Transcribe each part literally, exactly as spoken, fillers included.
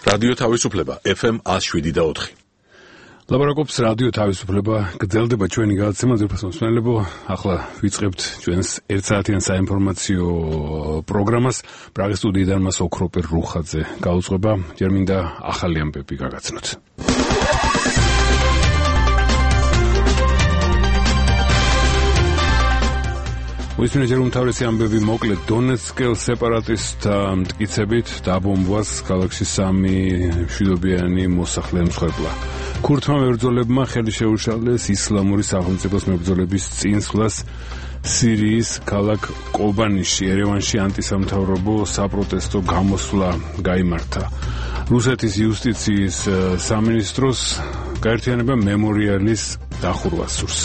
რადიო თავისუფლება ეფ ემ one oh seven და four. ლაბორატორიის რადიო თავისუფლება გრძელდება ჩვენი გადაცემა ძირფასო მსმენელებო. ახლა ვიწყებთ ჩვენს ერთ საათიან საინფორმაციო პროგრამას. პრაღის სტუდიიდან მას ოქროპერ რუხაძე გაუძღვება. ჯერ მინდა ახალი ამბები გაგაცნოთ. უისმინე ჯერ უმთავრესი ამბები მოკლედ დონეცკელ სეპარატისტთა მტკიცებით დაბომბვას ქალაქში სამი მშვიდობიანი მოსახლე ემსხვერპლა. ქურთმა მებრძოლებმა ხელი შეუშალეს ისლამური სახელმწიფოს მებრძოლების წინსვლას სირიის ქალაქ კობანიში. ერევანში ანტისამთავრობო საპროტესტო გამოსვლა გაიმართა. რუსეთის იუსტიციის სამინისტროს გაერთიანება მემორიალის დახურვას სურს.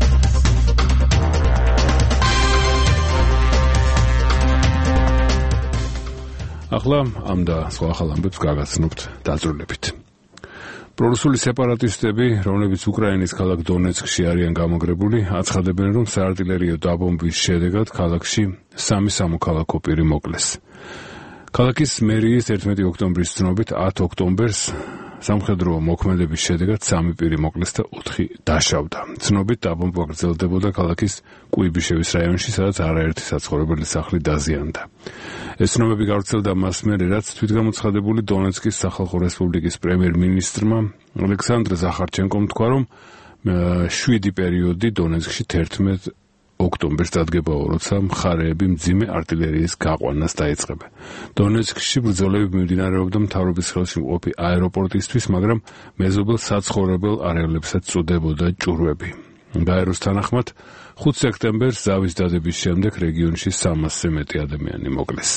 ახლა ამ და სხვა ახალ ამბებს გაგაცნობთ დაწვრილებით. პრორუსული სეპარატისტები, რომლებიც უკრაინის ქალაქ დონეცკში არიან გამაგრებული, აცხადებენ, რომ საარტილერიო დაბომბვის შედეგად ქალაქში სამი სამოქალაქო პირი მოკლეს. ქალაქის მერიის ერთმეტი ოქტომბრის ცნობით ათ ოქტომბერს სამხედრო მოქმედების შედეგად სამი პირი მოკლეს და ოთხი დაშავდა. ცნობით დაბომბვა გრძელდებოდა ქალაქის კუიბიშევის რაიონში, სადაც არაერთი საცხოვრებელი სახლი დაზიანდა. ეს ცნობები გავრცელდა მას მერე, რაც თვითგამოცხადებული დონეცკის სახალხო რესპუბლიკის პრემიერ-მინისტრმა ალექსანდრ ზახარჩენკომ თქვა, რომ შვიდი პერიოდი დონეცკში თერთმეტ ოქტომბერს დადგებაო, როცა მხარეები მძიმე არტილერიის გაყვანას დაიწყებენ. დონეცკში ბრძოლები მიმდინარეობდა მთავრობის ხელში მყოფი აეროპორტისთვის, მაგრამ მეზობელ საცხოვრებელ არეალებსაც წუდებოდა ჭურვები. გაეროს თანახმად, ხუთი სექტემბერს ზავის დადების შემდეგ რეგიონში სამასზე მეტი ადამიანი მოკლეს.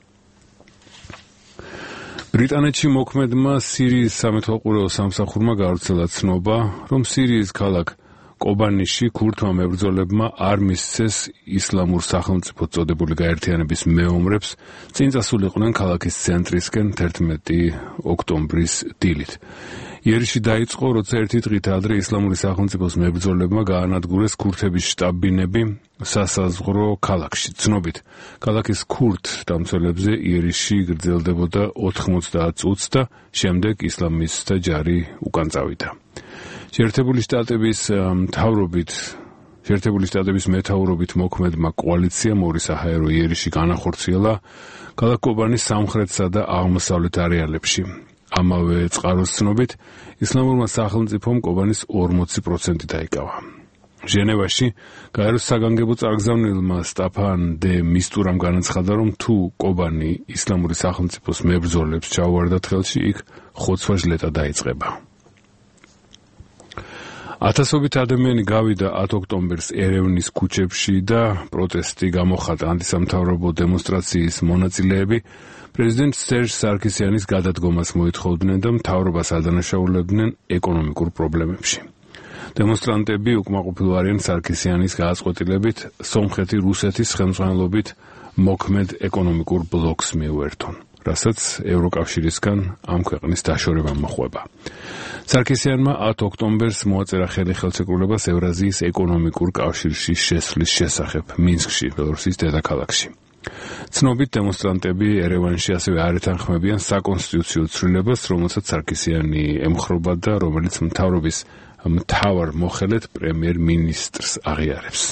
ბრიტანეთში მოქმედმა სირიის სამეთვალყურეო სამსახურმა გავრცელა ცნობა, რომ სირიის ქალაქ კობანიში ქურთმა მებრძოლებმა არ მისცეს ისლამურ სახელმწიფო წოდებული გაერთიანების მეომრებს წინ წასულიყვნენ ქალაქის ცენტრისკენ თერთმეტი ოქტომბრის დილით. იერიში დაიწყო, როცა ერთი დღით ადრე ისლამური სახელმწიფოს მებრძოლებმა გაანადგურეს ქურთების შტაბ-ბინები სასაზღვრო ქალაქში. ცნობით, ქალაქის ქურთ დამცველებზე იერიში გრძელდებოდა ოთხმოცდაათ წუთს და შემდეგ ისლამისტთა ჯარი უკან წავიდა. შეერთებული შტატების მთავრობით შეერთებული შტატების მეთაურობით მოქმედმა კოალიციამ ორი საჰაერო იერიში განახორციელა ქალაქ კობანის სამხრეთსა და აღმოსავლეთ არეალებში. ამავე წყაროს ცნობით, ისლამურმა სახელმწიფომ კობანის ორმოცი პროცენტი დაიკავა. ჟენევაში გაეროს საგანგებო წარგზავნილმა სტაფან დე მისტურამ განაცხადა, რომ თუ კობანი ისლამური სახელმწიფოს მებრძოლებს ჩაუვარდათ ხელში, იქ ხოცვა ჟლეტა დაიწყება. ათასობით ადამიანი გავიდა ათ ოქტომბერს ერევნის ქუჩებში და პროტესტი გამოხატა. ანტისამთავრობო დემონსტრაციის მონაწილეები პრეზიდენტ სერჟ სარკისიანის გადადგომას მოითხოვდნენ და მთავრობას ადანაშაულებდნენ ეკონომიკურ პრობლემებში. დემონსტრანტები უკმაყოფილო არიან სარკისიანის გადაწყვეტილებით სომხეთი რუსეთის ხელმძღვანელობით მოქმედ ეკონომიკურ ბლოკს მიუერთონ, რასაც ევროკავშირისგან ამ ქვეყნის დაშორება მოჰყვება. სარკისიანმა ათ ოქტომბერს მოაწერა ხელი ხელშეკრულებას ევრაზიის ეკონომიკურ კავშირში შესვლის შესახებ მინსკში, ბელორუსის დედაქალაქში. ცნობით დემონსტრანტები ერევანში ასევე არ ეთანხმებიან საკონსტიტუციო ცვლილებას, რომელსაც სარკისიანი ემხრობა და რომელიც მთავრობის მთავარ მოხელედ პრემიერ-მინისტრს აღიარებს.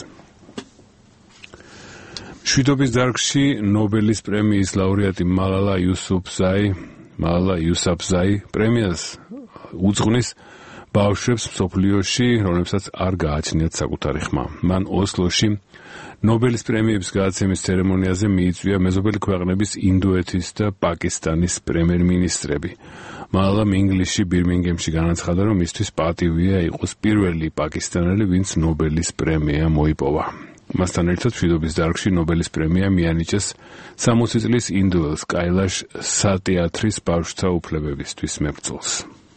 მშვიდობის დარგში ნობელის პრემიის ლაურეატი მალალა იუსუფზაი მალალა იუსაფზაი პრემიას უძღვნის ბავშვებს მსოფლიოში, რომლებსაც არ გააჩნიათ საკუთარი ხმა. მან ოსლოში ნობელის პრემიების გადაცემის ცერემონიაზე მიიწვია მეზობელი ქვეყნების ინდოეთის და პაკისტანის პრემიერ-მინისტრები. მალალამ ინგლისში ბირმინგემში განაცხადა, რომ მისთვის პატივია იყოს პირველი პაკისტანელი, ვინც ნობელის პრემია მოიპოვა. მასთან ერთად მშვიდობის დარგში ნობელის პრემია მიანიჭეს სამოცი წლის ინდოელს კაილაშ სატიათრის ბავშვთა უფლებებისთვის მებრძოლს.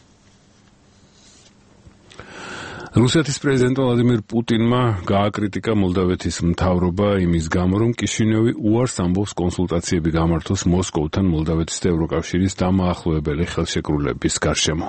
რუსეთის პრეზიდენტ ვლადიმირ პუტინმა გააკრიტიკა მოლდავეთის მთავრობა იმის გამო, რომ კიშინიოვი უარს ამბობს კონსულტაციები გამართოს მოსკოვთან მოლდავეთის და ევროკავშირის დამაახლოებელი ხელშეკრულების გარშემო.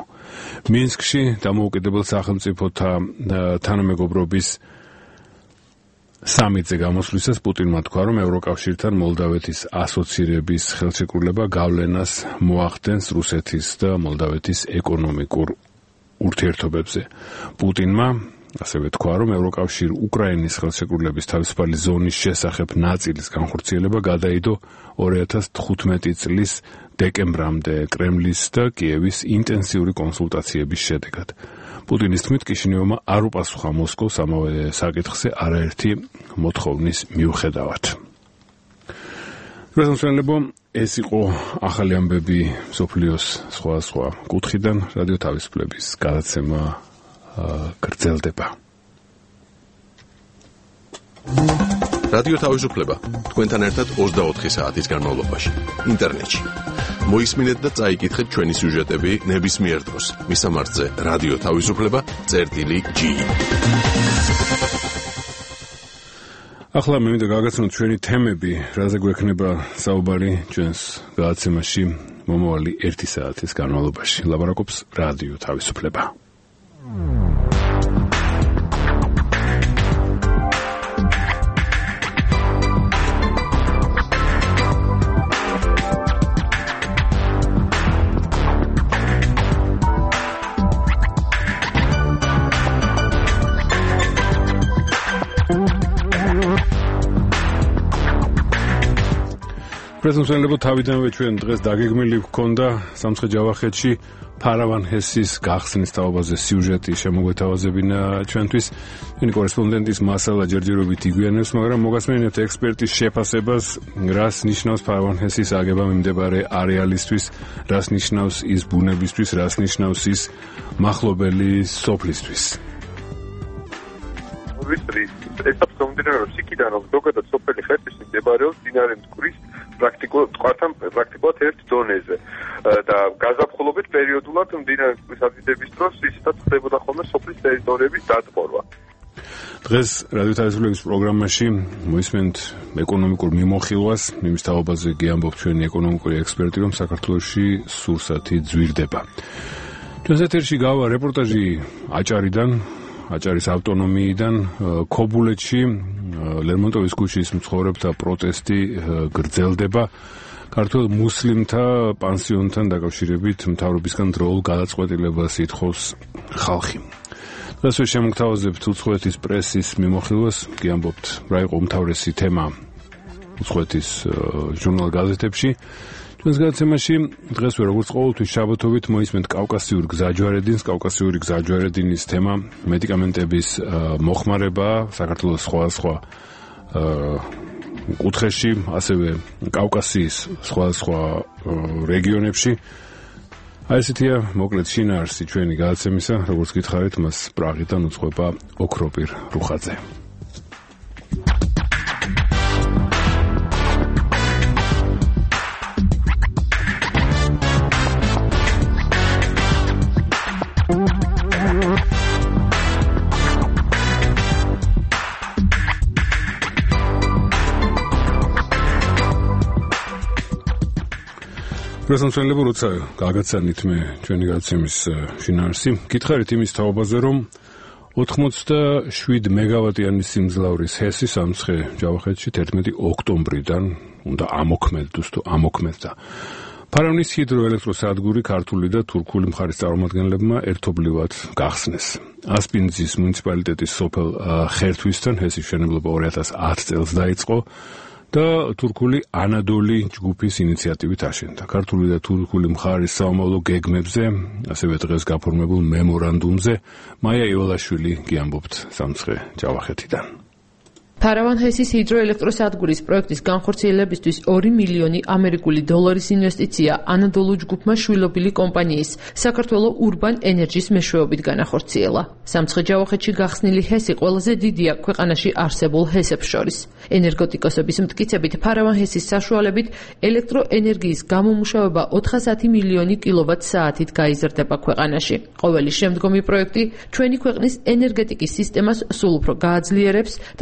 მინსკში დამოუკიდებელ სახელმწიფოთა თანამეგობრობის სამიტზე გამოსვლისას პუტინმა თქვა, რომ ევროკავშირთან მოლდავეთის ასოცირების ხელშეკრულება გავლენას მოახდენს რუსეთის და მოლდავეთის ეკონომიკურ ურთიერთობებზე. პუტინმა ასევე თქვა, რომ ევროკავშირ უკრაინის ხელშეკრულების თავისუფალი ზონის შესახებ ნაწილის განხორციელება გადაიდო ორი ათას თხუთმეტი წლის დეკემბრამდე კრემლის და კიევის ინტენსიური კონსულტაციების შედეგად. პუტინის თქმით, კიშინიოვმა არ უპასუხა მოსკოვს ამავე საკითხზე არაერთი მოთხოვნის მიუხედავად. გასამშენებო, ეს იყო ახალი ამბები მსოფლიოს სხვადასხვა კუთხიდან. რადიო თავისუფლების გადაცემა გრძელდება. რადიო თავისუფლება თქვენთან ერთად ოცდაოთხი საათის განმავლობაში ინტერნეტში. მოისმინეთ და წაიკითხეთ ჩვენი სიუჟეტები ნებისმიერ დროს. მისამართზე რადიო თავისუფლება წერტილი ჯი. ახლა მე მინდა გავაგაცნოთ ჩვენი თემები, რაზე გვექნება საუბარი ჩვენს გადაცემაში მომავალი ერთი საათის განმავლობაში. ლაპარაკობს რადიო თავისუფლება. პრეზიდენტებო, თავიდანვე ჩვენ დღეს დაგეგმილი გვქონდა სამცხე ჯავახეთში ფარავან ჰესის გახსნის თაობაზე სიუჟეტი შემოგვეთავაზებინა ჩვენთვის. ჩვენი კორესპონდენტის მასალა ჯერჯერობით იგვიანებს, მაგრამ მოგასმენინებთ ექსპერტის შეფასებას, რას ნიშნავს ფარავან ჰესის აგება მიმდებარე არეალისთვის, რას ნიშნავს ის ბუნებისთვის, რას ნიშნავს ის მახლობელი სოფლისთვის. ვისტრი ეტაპს მომდინარეობს იქიდან, რომ ზოგადად სოფელი ხეთის მდებარეობს მდინარე მტკვრის პრაქტიკულად ტყვართან პრაქტიკულად ერთ დონეზე და გაზაფხულობით პერიოდულად მდინარე მტკვრის ადიდების დროს ისედაც ხდებოდა ხოლმე სოფლის ტერიტორიების დატბორვა. დღეს რადიო თავისუფლების პროგრამაში მოისმენთ ეკონომიკურ მიმოხილვას, იმის თაობაზე გიამბობთ ჩვენი ეკონომიკური ექსპერტი, რომ საქართველოში სურსათი ძვირდება. ჩვენს ეთერში გავა რეპორტაჟი აჭარიდან, აჭარის ავტონომიიდან, ქობულეთში ლერმონტოვის ქუჩის მცხოვრებთა პროტესტი გრძელდება. ქართულ მუსლიმთა პანსიონთან დაკავშირებით მთავრობისგან დროულ გადაწყვეტილებას ითხოვს ხალხი. დღესვე შემოგთავაზებთ უცხოეთის პრესის მიმოხილვას, გიამბობთ რა იყო უმთავრესი თემა უცხოეთის ჟურნალ გაზეთებში. ჩვენს გადაცემაში დღესვე როგორც ყოველთვის შაბათობით მოისმენთ კავკასიურ გზაჯვარედინს, კავკასიური გზაჯვარედინის თემა მედიკამენტების მოხმარება საქართველოს სხვადასხვა კუთხეში, ასევე კავკასიის სხვადასხვა რეგიონებში. აი ესეთია მოკლედ შინაარსი ჩვენი გადაცემისა, როგორც გითხარით, მას პრაღიდან უძღვება ოქროპირ რუხაძე. პრეზიდენტებო, როცა გაგაცანით მე ჩვენი გადაცემის შინაარსი, გითხარით იმის თაობაზე, რომ ოცდაშვიდი მეგავატიანი სიმძლავრის ჰესი სამცხე ჯავახეთში თერთმეტი ოქტომბრიდან უნდა ამოქმედოს თუ ამოქმედდა. ფარავნის ჰიდროელექტროსადგური ქართული და თურქული მხარის წარმომადგენლებმა ერთობლივად გახსნეს. ასპინძის მუნიციპალიტეტის სოფელ ხერთვისთან ჰესის მშენებლობა ორი ათას ათი წელს დაიწყო და თურქული ანადოლი ჯგუფის ინიციატივით აშენდა. ქართული და თურქული მხარის საომავლო გეგმებზე, ასევე დღეს გაფორმებულ მემორანდუმზე, მაია იოლაშვილი გიამბობთ სამცხე ჯავახეთიდან. ფარავან ჰესის ჰიდროელექტროსადგურის პროექტის განხორციელებისთვის ორი მილიონი ამერიკული დოლარის ინვესტიცია ანადოლუ ჯგუფმა შვილობილი კომპანიის საქართველოს ურბან ენერჯის მეშვეობით განახორციელა. სამცხე ჯავახეთში გახსნილი ჰესი ყველაზე დიდია ქვეყანაში არსებულ ჰესებს შორის. ენერგეტიკოსების მტკიცებით, ფარავან ჰესის საშუალებით ელექტროენერგიის გამომუშავება ოთხასათი მილიონი კილოვატ-საათით გაიზრდება ქვეყანაში. ყოველი შემდგომი პროექტი ჩვენი ქვეყნის ენერგეტიკის სისტემას სულ უფრო გააძლიერებს და ხელშეუხლებს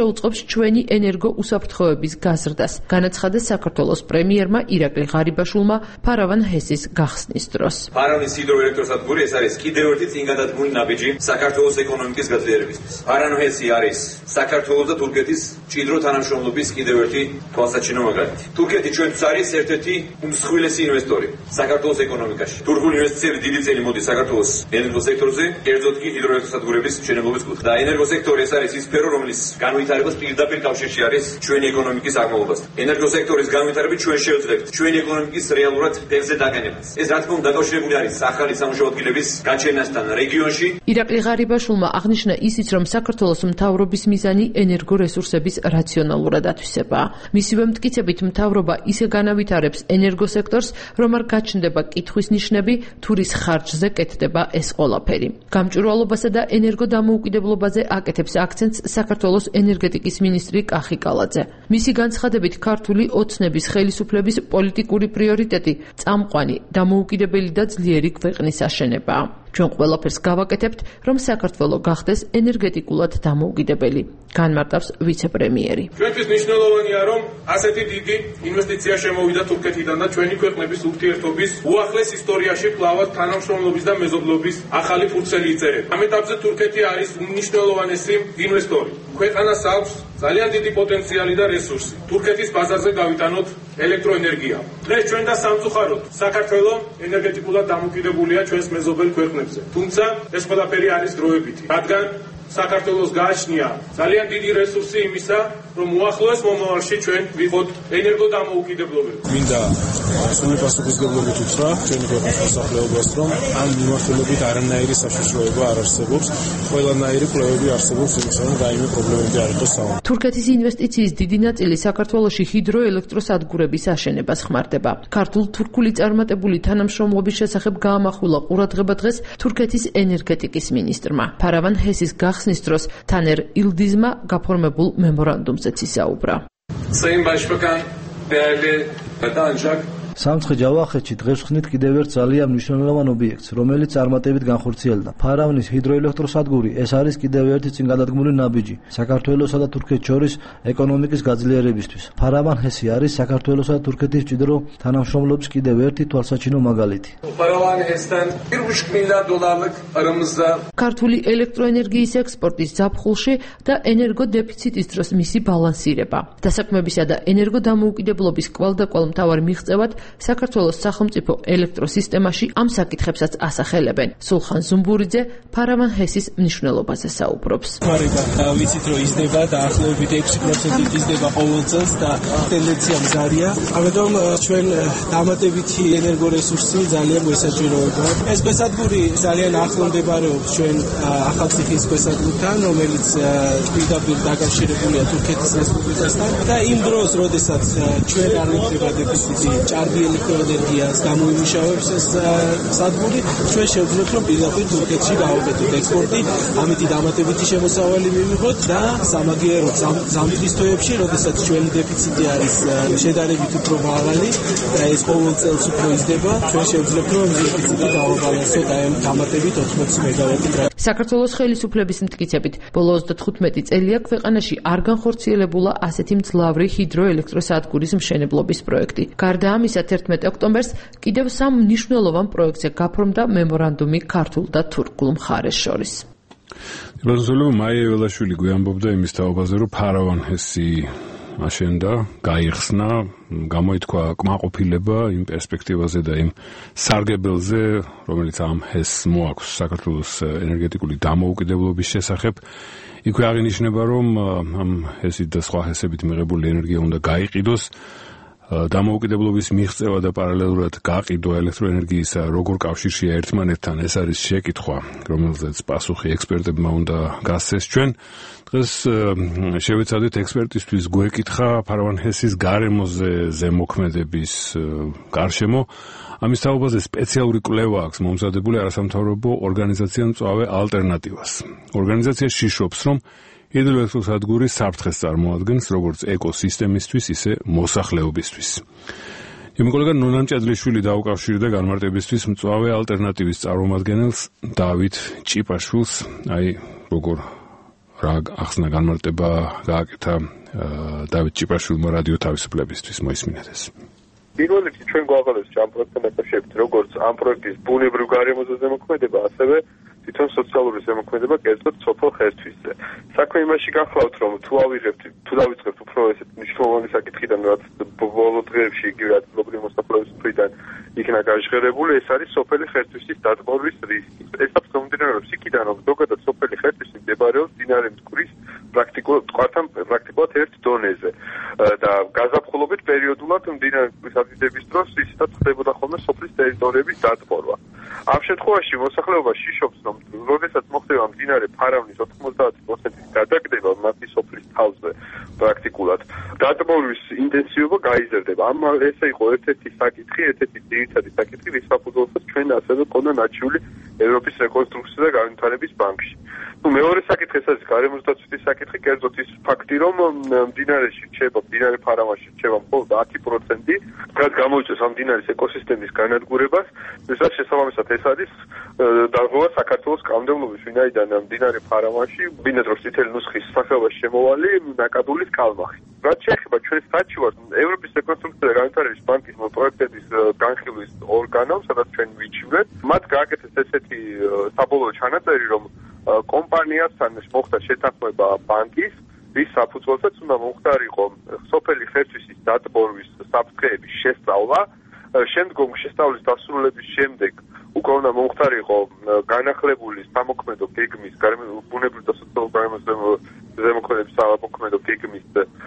შეუწყობს ჩვენი ენერგო უსაფრთხოების გაზრდას, განაცხადა საქართველოს პრემიერმა ირაკლი ღარიბაშვილმა ფარავან ჰესის გახსნის დროს. ფარავნის ჰიდროელექტროსადგური ეს არის კიდევ ერთი წინგადადგმული ნაბიჯი საქართველოს ეკონომიკის გაძლიერებისთვის. ფარავან ჰესი არის საქართველოს და თურქეთის მჭიდრო თანამშრომლობის კიდევ ერთი თვალსაჩინო მაგალითი. თურქეთი ჩვენთვის არის ერთ-ერთი უმსხვილესი ინვესტორი საქართველოს ეკონომიკაში. თურქული ინვესტიციები დიდი წელი მოდის საქართველოს ენერგოსექტორზე, კერძოდ კი ჰიდროელექტროსადგურების მშენებლობის კუთხით. და ენერგოსექტორი ეს არის ის სფერო, რომლის განვითარებას პირდაპირ კავშირში არის ჩვენი ეკონომიკის აღმავლობასთან. ენერგოსექტორის განვითარებით ჩვენ შევძლებთ ჩვენი ეკონომიკის რეალურად ფეხზე დაგენებას. ეს რა თქმა უნდა დაკავშირებული არის ახალი სამუშაო ადგილების გაჩენასთან რეგიონში. ირაკლი ღარიბაშვილმა აღნიშნა ისიც, რომ საქართველოს მთავრობის მიზანი ენერგორესურსების რაციონალურად ათვისებაა. მისივე მტკიცებით მთავრობა ისე განავითარებს ენერგოსექტორს, რომ არ გაჩნდება კითხვის ნიშნები, თუ რის ხარჯზე კეთდება ეს ყველაფერი. გამჭვირვალობასა და ენერგოდამოუკიდებლობაზე აკეთებს აქცენტს საქართველოს ენერგეტიკის მინისტრი კახი კალაძე. მისი განცხადებით, ქართული ოცნების ხელისუფლების პოლიტიკური პრიორიტეტი წამყვანი, დამოუკიდებელი და ძლიერი ქვეყნის აშენებაა. ჩვენ ყველაფერს გავაკეთებთ, რომ საქართველო გახდეს ენერგეტიკულად დამოუკიდებელი, განმარტავს ვიცე-პრემიერი. ჩვენთვის მნიშვნელოვანია, რომ ასეთი დიდი ინვესტიცია შემოვიდა თურქეთიდან და ჩვენი ქვეყნების ურთიერთობის უახლეს ისტორიაში კვლავად თანამშრომლობის და მეზობლობის ახალი ფურცელი იწერება. ამ ეტაპზე თურქეთი არის უმნიშვნელოვანესი ინვესტორი. ქვეყანას აქვს ძალიან დიდი პოტენციალი და რესურსი. თურქეთის ბაზარზე გავიტანოთ ელექტროენერგია. დღეს ჩვენ და სამწუხაროდ საქართველო ენერგეტიკულად დამოუკიდებულია ჩვენს მეზობელ ქვეყნებზე. თუმცა ეს ყველაფერი არის დროებითი, რადგან საქართველოს გააჩნია ძალიან დიდი რესურსი იმისა, რომ უახლოეს მომავალში ჩვენ ვიყოთ ენერგოდამოუკიდებლობები. მინდა სრული პასუხისმგებლობით უთხრა ჩვენი ქვეყნის მოსახლეობას, რომ ამ მიმართულებით არანაირი საშიშროება არ არსებობს. ყველანაირი კვლევები არსებობს იმის, რომ რაიმე პრობლემები არ იყოს საომარ. თურქეთის ინვესტიციის დიდი ნაწილი საქართველოში ჰიდროელექტროსადგურების აშენებას ხმარდება. ქართულ-თურქული წარმატებული თანამშრომლობის შესახებ გაამახვილა ყურადღება დღეს თურქეთის ენერგეტიკის მინისტრმა. ფარავან ჰესის გახსნის დროს თანერ ილდიზმა გაფორმებულ მემორანდუმზეც ისაუბრა. Sayın Başbakan, değerli vatandaşlar, სამცხე ჯავახეთში დღეს ხსნით კიდევ ერთ ძალიან მნიშვნელოვან ობიექტს, რომელიც წარმატებით განხორციელდა. ფარავნის ჰიდროელექტროსადგური ეს არის კიდევ ერთი წინგადადგმული ნაბიჯი საქართველოსა და თურქეთს შორის ეკონომიკის გაძლიერებისთვის. ფარავან ჰესი არის საქართველოსა და თურქეთის მჭიდრო თანამშრომლობის კიდევ ერთი თვალსაჩინო მაგალითი. Faravan HES'ten bir buçuk milyar dolarlık aramızda ქართული ელექტროენერგიის ექსპორტის ზაფხულში და ენერგოდეფიციტის დროს მისი ბალანსირება. დასაქმებისა და ენერგოდამოუკიდებლობის კვალდაკვალ მთავარ მიღწევად საქართველოს სახელმწიფო ელექტროსისტემაში ამ საკითხებსაც ასახელებენ. სულხან ზუმბურიძე ფარავან ჰესის მნიშვნელობაზე საუბრობს. ვიცით, რომ იზრდება დაახლოებით ექვსი პროცენტით იზრდება ყოველ წელს და ტენდენცია მზარია. ამიტომ ჩვენ დამატებითი ენერგორესურსი ძალიან გვესაჭიროება. ეს გასადგური ძალიან ახლო მდებარეობს ჩვენ ახალციხის გასადგურთან, რომელიც პირდაპირ დაკავშირებულია თურქეთის რესპუბლიკასთან და იმ დროს, როდესაც ჩვენ არ ვიქნება დეფიციტი ჭარბი ელექტროენერგიას გამოიმუშავებს ეს სადგური, ჩვენ შევძლებთ, რომ პირდაპირ თურქეთში გავაკეთოთ ექსპორტი, ამით დამატებითი შემოსავალი მივიღოთ და სამაგიეროდ ზამთრის თვეებში, როდესაც ჩვენი დეფიციტი არის შედარებით უფრო მაღალი და ეს ყოველ წელს უფრო იზრდება, ჩვენ შევძლებთ, რომ დეფიციტი გავაბალანსოთ აი ამ დამატებით ოცდაოთხ მეგავატით. საქართველოს ხელისუფლების მტკიცებით, ბოლო ოცდათხუთმეტი წელია ქვეყანაში არ განხორციელებულა ასეთი მძლავრი ჰიდროელექტროსადგურის მშენებლობის პროექტი. გარდა ამისა, თერთმეტი ოქტომბერს კიდევ სამ მნიშვნელოვან პროექტზე გაფორმდა მემორანდუმი ქართულ და თურქულ მხარეს შორის. ბაზოლო მაია ველაშვილი გვიამბობდა იმის თაობაზე, რომ ფარავან ჰესი აშენდა, გაიხსნა, გამოითქვა კმაყოფილება იმ პერსპექტივაზე და იმ სარგებელზე, რომელიც ამ ჰესს მოაქვს საქართველოს ენერგეტიკული დამოუკიდებლობის შესახებ. იქვე აღინიშნება, რომ ამ ჰესით და სხვა ჰესებით მიღებული ენერგია უნდა გაიყიდოს, დამოუკიდებლობის მიღწევა და პარალელურად გაყიდვა ელექტროენერგიისა როგორ კავშირშია ერთმანეთთან, ეს არის შეკითხვა, რომელზეც პასუხი ექსპერტებმა უნდა გასცეს. ჩვენ დღეს შევეცადეთ ექსპერტისთვის გვეკითხა ფარავან ჰესის გარემოზე ზემოქმედების გარშემო. ამის თაობაზე სპეციალური კვლევა აქვს მომზადებული არასამთავრობო ორგანიზაცია მწვავე ალტერნატივას. ორგანიზაცია შიშობს, რომ ჰიდროელექტროსადგური საფრთხეს წარმოადგენს როგორც ეკოსისტემისთვის, ისე მოსახლეობისთვის. იმ კოლეგა ნონა მჭედლიშვილი დაუკავშირდა განმარტებისთვის მწვავე ალტერნატივის წარმომადგენელს დავით ჭიპაშვილს, აი როგორ რა ახსნა განმარტება გააკეთა დავით ჭიპაშვილმა რადიო თავისუფლებისთვის მოისმინეთ ეს. პირველ რიგში ჩვენ გვაღალებს ამ პროექტთან დაკავშირებით როგორც ამ პროექტის ბუნებრივ გარემოზე ზემოქმედება, ასევე თვითონ სოციალური ზემოქმედება კერძოდ სოფელ ხერთვისზე. საქმე იმაში გახლავთ, რომ თუ ავიღებთ, თუ დავიწყებთ უფრო ესეთ მნიშვნელოვანი საკითხიდან, რაც ბოლო დღეებში იგივე ადგილობრივი მოსახლეობის მხრიდან იქნა გაჟღერებული, ეს არის სოფელი ხერთვისის დატბორვის რისკი. ეს მომდინარეობს იქიდან, რომ ზოგადად სოფელი ხერთვისი მდებარეობს მდინარე მტკვრის პრაქტიკულად ტყვართან პრაქტიკულად ერთ დონეზე და გაზაფხულობით პერიოდულად მდინარე მტკვრის ადიდების დროს ისედაც ხდებოდა ხოლმე სოფლის ტერიტორიების დატბორვა. ამ შემთხვევაში მოსახლეობა შიშობს, რომ როდესაც მოხდება მდინარე ფარავნის ოთხმოცდაათი პროცენტის გადაგდება მათი სოფლის თავზე პრაქტიკულად დატბორვის ინტენსივობა გაიზარდება. ამ ესე იყო ერთ-ერთი საკითხი, ერთ-ერთი ძირითადი საკითხი, რის საფუძველზეც ჩვენ ასევე ყავდა ნაჩვილი ევროპის რეკონსტრუქცია და განვითარების ბანკში. ნუ მეორე საკითხი ეს არის გარემოსდაცვითი საკითხი, კერძოდ ის ფაქტი, რომ მდინარეში რჩება, მდინარე ფარავანში რჩება მხოლოდ ათი პროცენტი, რაც გამოიწვევს ამ მდინარის ეკოსისტემის განადგურებას, რასაც შესაბამისად ეს არის დარღვევა საქართველოს კანონმდებლობის, ვინაიდან მდინარე ფარავანში ბინადრობს წითელი ნუსხის სახეობაში შემოვალი ნაკადული კალმახი. რაც შეეხება ჩვენს საჩივარს, ევროპის რეკონსტრუქცია და განვითარების ბანკის პროექტების განხილვის ორგანოს, სადაც ჩვენ ვიჩივრეთ, მათ გააკეთეს ესეთი საბოლოო ჩანაწერი, რომ კომპანიასთან მოხდა შეთანხმება ბანკის, რის საფუძველზეც უნდა მომხდარიყო სოფელი ხერთვისის დატბორვის საფრთხეების შესწავლა, შემდგომ შესწავლის დასრულების შემდეგ უკვე უნდა მომხდარიყო განახლებული სამოქმედო გეგმის, ბუნებრივი და სოციალური ზემოქმედების სამოქმედო გეგმის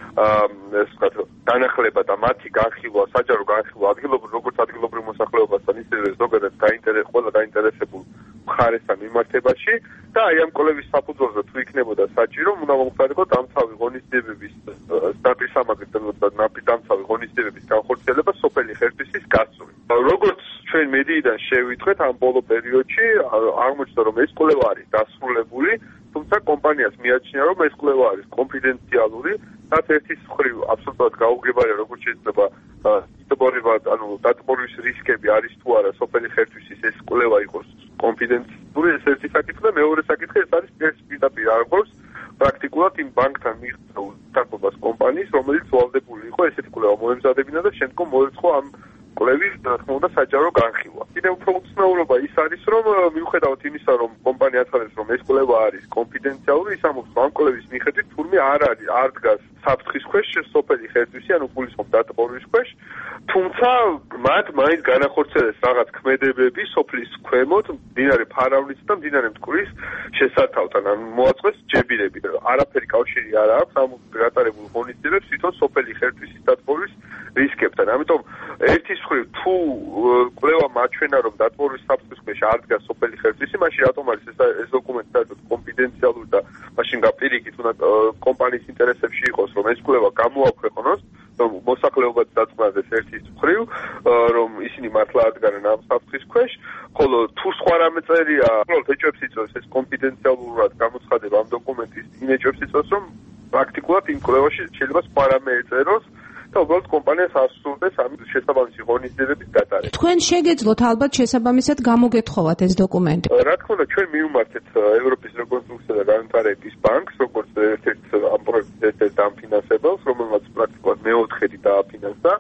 ეს ვთქვათ განახლება და მათი განხილვა, საჯარო განხილვა ადგილობრივ როგორც ადგილობრივ მოსახლეობასთან, ისევე ზოგადად გაინტერესებულ ყველა გაინტერესებულ მხარესთან მიმართებაში და აი ამ კოლების საფუძველზე თუ იქნებოდა საჭირო, უნდა მომხდარიყო დამცავი ღონისძიებების დაპირისამაგრით და დამცავი ღონისძიებების განხორციელება სოფელი ხერთვისის გასწვრივ. როგორც ჩვენ მედიიდან შევიტყვეთ ამ ბოლო პერიოდში, აღმოჩნდა რომ ეს კვლევა არის დასრულებული, თუმცა კომპანიას მიაჩნია რომ ეს კვლევა არის კონფიდენციალური, რაც ერთის მხრივ აბსოლუტურად გაუგებარია როგორც შეიძლება დატბორება, ანუ დატბორვის რისკები არის თუ არა სოფელი ხერთვისის ეს კვლევა იყოს კონფიდენციალური, ეს ერთი საკითხი და მეორე საკითხი ეს არის პირდაპირ არგოს პრაქტიკულად იმ ბანკთან მიღწევა უსაფრთხოებას კომპანიის, რომელიც ვალდებული იყო ესეთი კვლევა მოემზადებინა და შემდგომ მოეწყო ამ კვლევის რა თქმა უნდა საჯარო განხილვა. კიდევ უფრო უცნაურობა ის არის, რომ მიუხედავად იმისა, რომ კომპანია აცხადებს, რომ ეს კვლევა არის კონფიდენციალური, ის ამბობს, რომ ამ კვლევის მიხედვით თურმე არ არის, არ დგას საფრთხის ქვეშ სოფელი ხერთვისი, ანუ გულისხმობ დატბორვის ქვეშ, თუმცა მათ მაინც განახორციელეს რაღაც ქმედებები სოფლის ქვემოთ, მდინარე ფარავნის და მდინარე მტკვრის შესართავთან, ანუ მოაწყვეს ჯებირები. არაფერი კავშირი არ აქვს ამ გატარებულ ღონისძიებებს თვითონ სოფელი ხერთვისის დატბორვის რისკებთან. ამიტომ ერთის მხრივ თუ კვლევა მაჩვენა რომ დატბორვის საფრთხის ქვეშ არ დგას სოფელი ხერთვისი, მაშინ რატომ არის ეს ეს დოკუმენტი საერთოდ კონფიდენციალური და მაშინ გაპირიქით უნდა კომპანიის ინტერესებში იყოს რომ ეს კვლევა გამოაქვეყნოს, რომ მოსახლეობაც დაწყნადეს ერთის მხრივ, რომ ისინი მართლა არ დგანან ამ საფრთხის ქვეშ, ხოლო თუ სხვა რამე წერია, უბრალოდ ეჭვებს იწვევს ეს კონფიდენციალურად გამოცხადება ამ დოკუმენტის იმ ეჭვებს იწვევს, რომ პრაქტიკულად იმ კვლევაში შეიძლება სხვა რამე ეწეროს და უბრალოდ კომპანიას ასურდეს ამ შესაბამისი ღონისძიებების გატარება. თქვენ შეგეძლოთ ალბათ შესაბამისად გამოგეთხოვათ ეს დოკუმენტი. რა თქმა უნდა, ჩვენ მივმართეთ ევროპის რეკონსტრუქცია და განვითარების ბანკს, როგორც ერთ-ერთ ამ პროექტის ერთ-ერთ დამფინანსებელს, რომელმაც პრაქტიკულად მეოთხედი დააფინანსა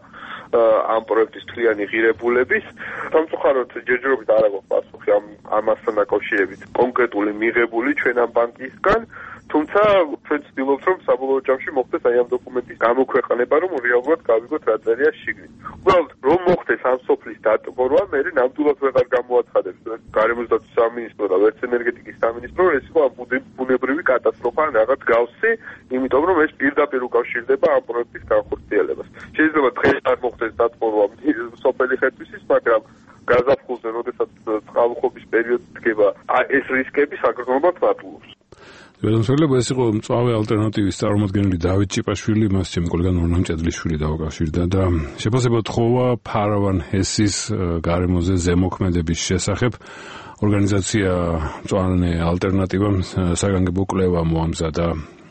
ამ პროექტის თლიანი ღირებულების. სამწუხაროდ ჯერჯერობით არ აქვს პასუხი ამ ამასთან დაკავშირებით კონკრეტული მიღებული ჩვენ ამ ბანკისგან. თუმცა ჩვენ ვცდილობთ რომ საბოლოო ჯამში მოხდეს აი ამ დოკუმენტის გამოქვეყნება, რომ რეალურად გავიგოთ რა წერია შიგნით. უბრალოდ რომ მოხდეს ამ სოფლის დატბორვა, მე ნამდვილად ვეღარ გამოაცხადებს გარემოსდაცვის სამინისტრო და ვერც ენერგეტიკის სამინისტრო, ეს იყო ამ ბუნებრივი კატასტროფა რაღაც გავსი, იმიტომ რომ ეს პირდაპირ უკავშირდება ამ პროექტის განხორციელებას. შეიძლება დღეს არ მოხდეს დატბორვა სოფელი ხერთვისის, მაგრამ გაზაფხულზე, როდესაც წყალუხობის პერიოდი დგება, ეს რისკები საგრძნობლად მატულობს. შეიძლება ეს იყო მწვავე ალტერნატივის წარმომადგენელი დავით ჭიპაშვილი, მას ჩემი კოლეგა ნორნამ ჭედლიშვილი დაუკავშირდა და შეფასება თხოვა ფარავან ჰესის გარემოზე ზემოქმედების შესახებ. ორგანიზაცია მწვანე ალტერნატივამ საგანგებო კვლევა მოამზადა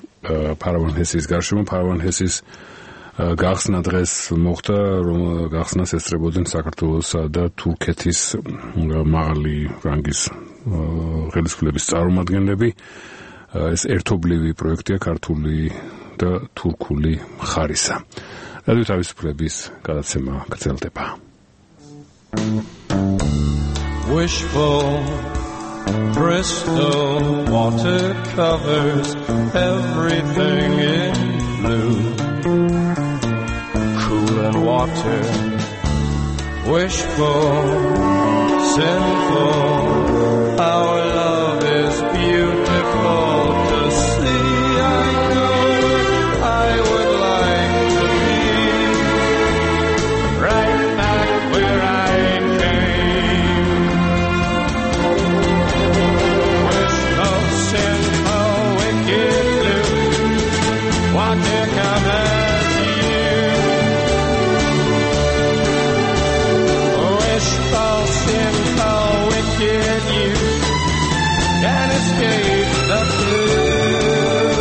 ფარავან ჰესის გარშემო. ფარავან ჰესის გახსნა დღეს მოხდა, რომ გახსნას ესწრებოდნენ საქართველოსა და თურქეთის მაღალი რანგის ხელისუფლების წარმომადგენლები. ეს ერთობლივი პროექტია ქართული და თურქული მხარისა. რადიო თავისუფლების გადაცემა გრძელდება. Wishful crystal water covers everything in blue. Cool and water. Wishful, sinful. Our love is beautiful to see. I know I would like to be right back where I came. Wishful, sinful, wicked blue. Want to come as you. Wishful, sinful, wicked you. Can't escape the blue.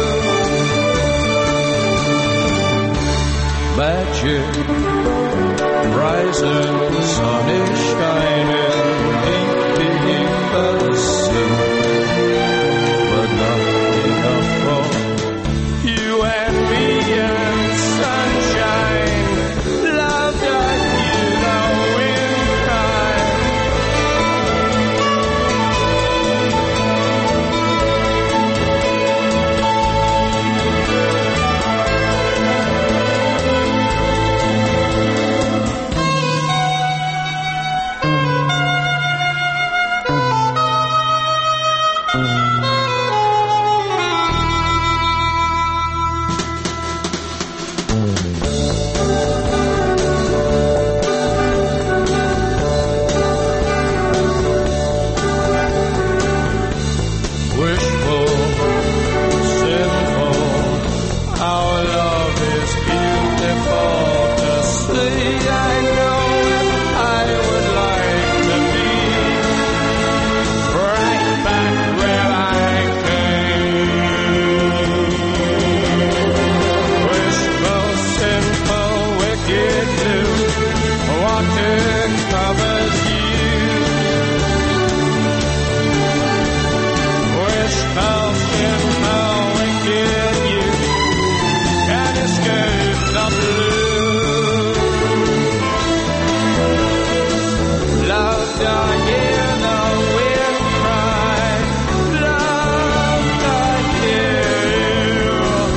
Magic, rising, the sun is shining deep in the sea, but not enough for you and me and sunshine. Love that you know in time. Wishful, sinful, our love is beautiful to see. I know I would like to be right back where I came. Wishful, sinful, wicked blue, water covers you. Wishful, sinful, wicked you. Can't escape the blue. Love, I hear the wind cry. Love, I hear you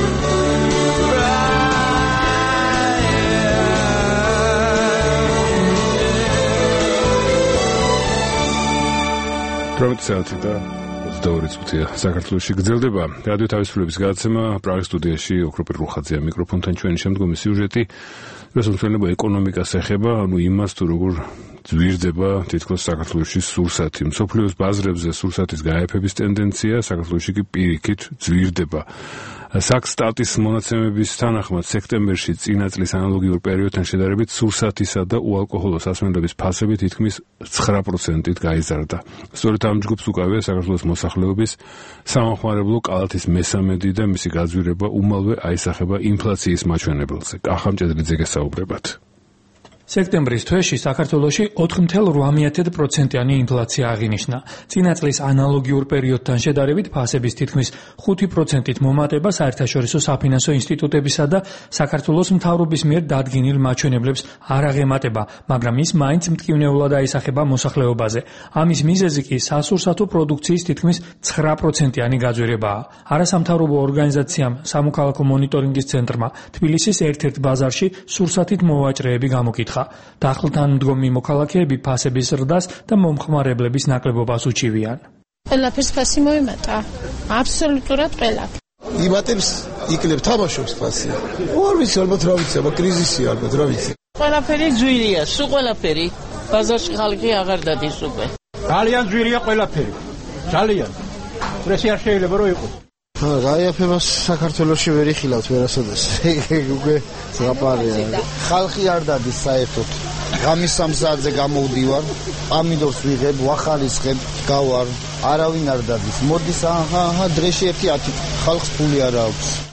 cry. პროვინციალში და ოცდაორი წუთია საქართველოში გრძელდება რადიო თავისუფლების გადაცემა პრაღის სტუდიაში ოქროპირ რუხაძეა მიკროფონთან ჩვენი შემდგომი სიუჟეტი რასამწვენება ეკონომიკას ეხება ანუ იმას თუ როგორ ძვირდება თითქოს საქართველოში სურსათი მსოფლიოს ბაზრებზე სურსათის გაეფების ტენდენცია საქართველოში კი პირიქით ძვირდება საქსტატის მონაცემების თანახმად სექტემბერში წინა წლის ანალოგიურ პერიოდთან შედარებით სურსათისა და უალკოჰოლო სასმელების ფასები თითქმის ცხრა პროცენტით გაიზარდა. სწორედ ამ ჯგუფს უკავია საქართველოს მოსახლეობის სამახმარებლო კალათის მესამედი და მისი გაძვირება უმალვე აისახება ინფლაციის მაჩვენებელზე. კახა მჭედლიძე გესაუბრებათ. სექტემბრის თვეში საქართველოში ოთხ კoma ოთხ პროცენტიანი ინფლაცია აღინიშნა. წინა წლის ანალოგიურ პერიოდთან შედარებით ფასების თითქმის ხუთი პროცენტით მომატება საერთაშორისო საფინანსო ინსტიტუტებისა და საქართველოს მთავრობის მიერ დადგენილ მაჩვენებლებს არ აღემატება, მაგრამ ის მაინც მტკივნეულად აისახება მოსახლეობაზე. ამის მიზეზი კი სასურსათო პროდუქციის თითქმის ცხრა პროცენტიანი გაძვირებაა. არასამთავრობო ორგანიზაციამ სამოქალაქო მონიტორინგის ცენტრმა თბილისის ერთ-ერთ ბაზარში სურსათით მოვაჭრეები გამოკითხა. დახლთან მდგომი მოქალაქეები ფასების ზრდას და მომხმარებლების ნაკლებობას უჩივიან. ყველაფერს ფასი მოიმატა. აბსოლუტურად ყველაფერს. იმატებს, იკლებ თამაშობს ფასი. არ ვიცი, ალბათ რა ვიცი, აბა კრიზისია ალბათ რა ვიცი. ყველაფერი ძვირია, სულ ყველაფერი. ბაზარში ხალხი აღარ დადის უკვე. ძალიან ძვირია ყველაფერი. ძალიან. პრესი არ შეიძლება რომ იყოს. გაიაფებას საქართველოში ვერ იხილავთ ვერასოდეს. უკვე ზღაპარია. ხალხი არ დადის საერთოდ. ღამის სამ საათზე გამოვდივარ, პამიდორს ვიღებ, ვახალისხებ, გავარ. არავინ არ დადის. მოდის, აჰა, აჰა, დრეში ერთი ათი. ხალხს ფული არ აქვს.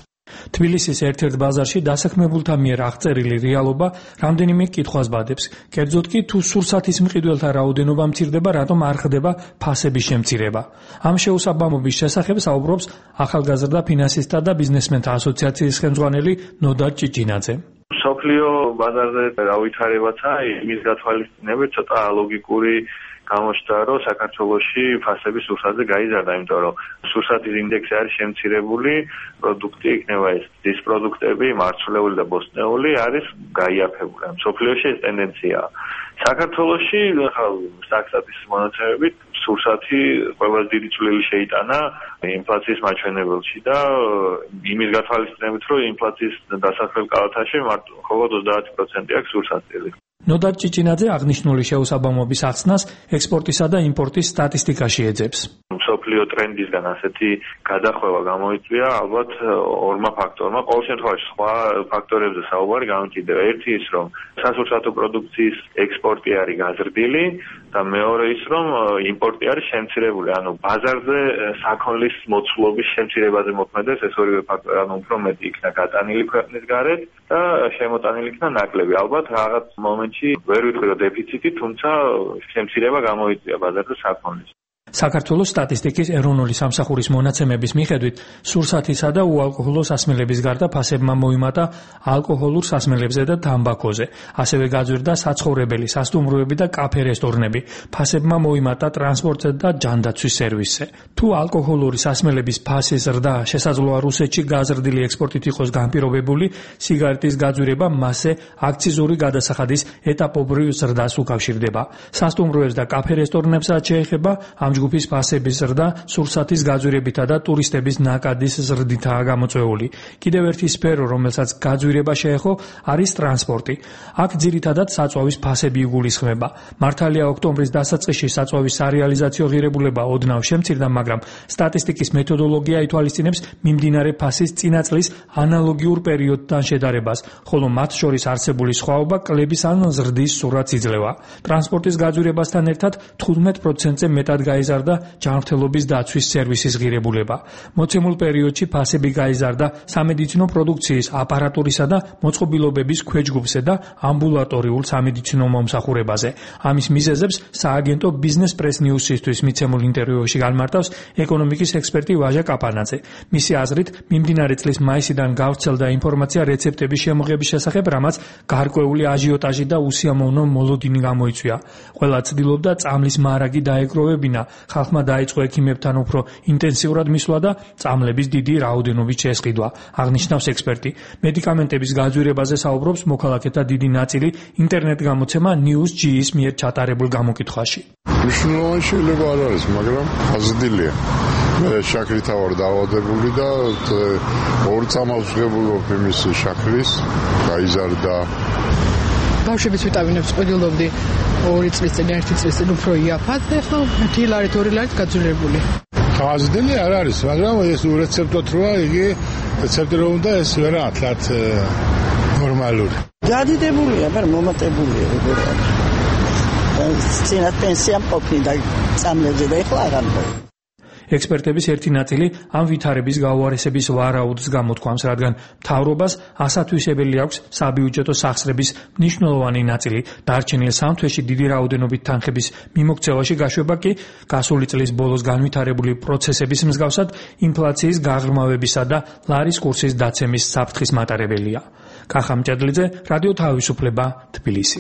თბილისის ერთ-ერთ ბაზარში დასაქმებულთა მიერ აღწერილი რეალობა რამდენიმე კითხვას ბადებს. კერძოდ კი თუ სურსათის მყიდველთა რაოდენობა მცირდება, რატომ არ ხდება ფასების შემცირება. ამ შეუსაბამობის შესახებ საუბრობს ახალგაზრდა ფინანსისტთა და ბიზნესმენთა ასოციაციის ხელმძღვანელი ნოდა ჭიჭინაძე. სოფლიო ბაზარზე გავითარებათა იმის გათვალისწინებით ცოტა ლოგიკური გამოჩნდა, რომ საქართველოში ფასები სურსათზე გაიზარდა, იმიტომ რომ სურსათის ინდექსი არის შემცირებული, პროდუქტი იქნება ეს ის პროდუქტები, მარცვლეული და ბოსტნეული არის გაიაფებული. სოფლიოში ეს ტენდენციაა. საქართველოში სტატისტიკის მონაცემებით სურსათი ყველაზე დიდი წვლილი შეიტანა ინფლაციის მაჩვენებელში და იმის გათვალისწინებით, რომ ინფლაციის დასაქმებელ კალათაში მხოლოდ ოცდაათი პროცენტი აქვს სურსათი. ნოდა ჭიჭინაძე აღნიშნული შეუსაბამობის ახსნას ექსპორტისა და იმპორტის სტატისტიკაში ეძებს. სოფლიო ტრენდისგან ასეთი გადახვევა გამოიწვია ალბათ ორმა ფაქტორმა. ყოველ შემთხვევაში სხვა ფაქტორებზე საუბარი გამჭირდება. ერთი ის, რომ სასურსათო პროდუქციის ექსპორტი არის გაზრდილი და მეორე ის, რომ იმპორტი არის შემცირებული. ანუ ბაზარზე საქონლის მოცულობის შემცირებაზე მოქმედებს ეს ორივე ფაქტორი, ანუ უფრო მეტი იქნა გატანილი ქვეყნის გარეთ და შემოტანილი იქნა ნაკლები. ალბათ რაღაც მომენტში ვერ ვიტყვი რომ დეფიციტი, თუმცა შემცირება გამოიწვია ბაზარზე საქონლის. საქართველოს სტატისტიკის ეროვნული სამსახურის მონაცემების მიხედვით სურსათისა და უალკოჰოლო სასმელების გარდა ფასებმა მოიმატა ალკოჰოლურ სასმელებზე და თამბაქოზე. ასევე გაძვირდა საცხოვრებელი, სასტუმროები და კაფე რესტორნები. ფასებმა მოიმატა ტრანსპორტზე და ჯანდაცვის სერვისზე. თუ ალკოჰოლური სასმელების ფასის ზრდა შესაძლოა რუსეთში გაზრდილი ექსპორტით იყოს განპირობებული, სიგარეტის გაძვირება მასზე აქციზური გადასახადის ეტაპობრივ ზრდას უკავშირდება. სასტუმროებს და კაფე რესტორნებსაც შეეხება ამ ჯგუფის ფასების ზრდა სურსათის გაძვირებითა და ტურისტების ნაკადის ზრდითაა გამოწვეული. კიდევ ერთი სფერო, რომელსაც გაძვირება შეეხო, არის ტრანსპორტი. აქ ძირითადად საწვავის ფასები იგულისხმება. მართალია ოქტომბრის დასაწყისში საწვავის სარეალიზაციო ღირებულება ოდნავ შემცირდა, მაგრამ სტატისტიკის მეთოდოლოგია ითვალისწინებს მიმდინარე ფასის წინა წლის ანალოგიურ პერიოდთან შედარებას, ხოლო მათ შორის არსებული სხვაობა კლების ან ზრდის სურათს იძლევა. ტრანსპორტის გაძვირებასთან ერთად თხუთმეტ პროცენტზე მეტად გაიზარდა ჯანმრთელობის დაცვის სერვისის ღირებულება. მოცემულ პერიოდში ფასები გაიზარდა სამედიცინო პროდუქციის, აპარატურისა და მოწყობილობების ქვეჯგუფზე და ამბულატორიულ სამედიცინო მომსახურებაზე. ამის მიზეზებს სააგენტო ბიზნეს პრეს ნიუსისთვის მიცემულ ინტერვიუში განმარტავს ეკონომიკის ექსპერტი ვაჟა კაპანაძე. მისი აზრით, მიმდინარე წლის მაისიდან გავრცელდა ინფორმაცია რეცეპტების შემოღების შესახებ, რამაც გარკვეული აჟიოტაჟი და უსიამოვნო მოლოდინი გამოიწვია. ყველა ცდილობდა წამლის მარაგი დაეგროვებინა, ხალხმა დაიწყო ექიმებთან უფრო ინტენსიურად მისვლა და წამლების დიდი რაოდენობით შესყიდვა, აღნიშნავს ექსპერტი. მედიკამენტების გაძვირებაზე საუბრობს მოქალაქეთა დიდი ნაწილი ინტერნეტ გამოცემა News G-ის მიერ ჩატარებულ გამოკითხვაში. მნიშვნელოვანი შეიძლება არ არის, მაგრამ აზრდილია. მე შაქრითა ვარ დაავადებული და ორ წამალს ვღებულობ იმის შაქრის, გაიზარდა. ბავშვების ვიტამინებს ყიდულობდი ორი წლის წინ, ერთი წლის წინ უფრო იაფად, ეხლა ერთი ლარით, ორი ლარით გაძვირებული. ხაზდილი არ არის, მაგრამ ეს რეცეპტოთ როა, იგი რეცეპტი რომ უნდა ეს ვერა ათლათ ნორმალური. გადიდებულია, მაგრამ მომატებულია როგორ არის. წინათ პენსია მყოფი და წამლებზე და ეხლა აღარ მოი. ექსპერტების ერთი ნაწილი ამ ვითარების გაუარესების ვარაუდს გამოთქვამს, რადგან მთავრობას ასათვისებელი აქვს საბიუჯეტო სახსრების მნიშვნელოვანი ნაწილი. დარჩენილ სამ თვეში დიდი რაოდენობით თანხების მიმოქცევაში გაშვება კი გასული წლის ბოლოს განვითარებული პროცესების მსგავსად ინფლაციის გაღრმავებისა და ლარის კურსის დაცემის საფრთხის მატარებელია. კახა მჭედლიძე, რადიო თავისუფლება, თბილისი.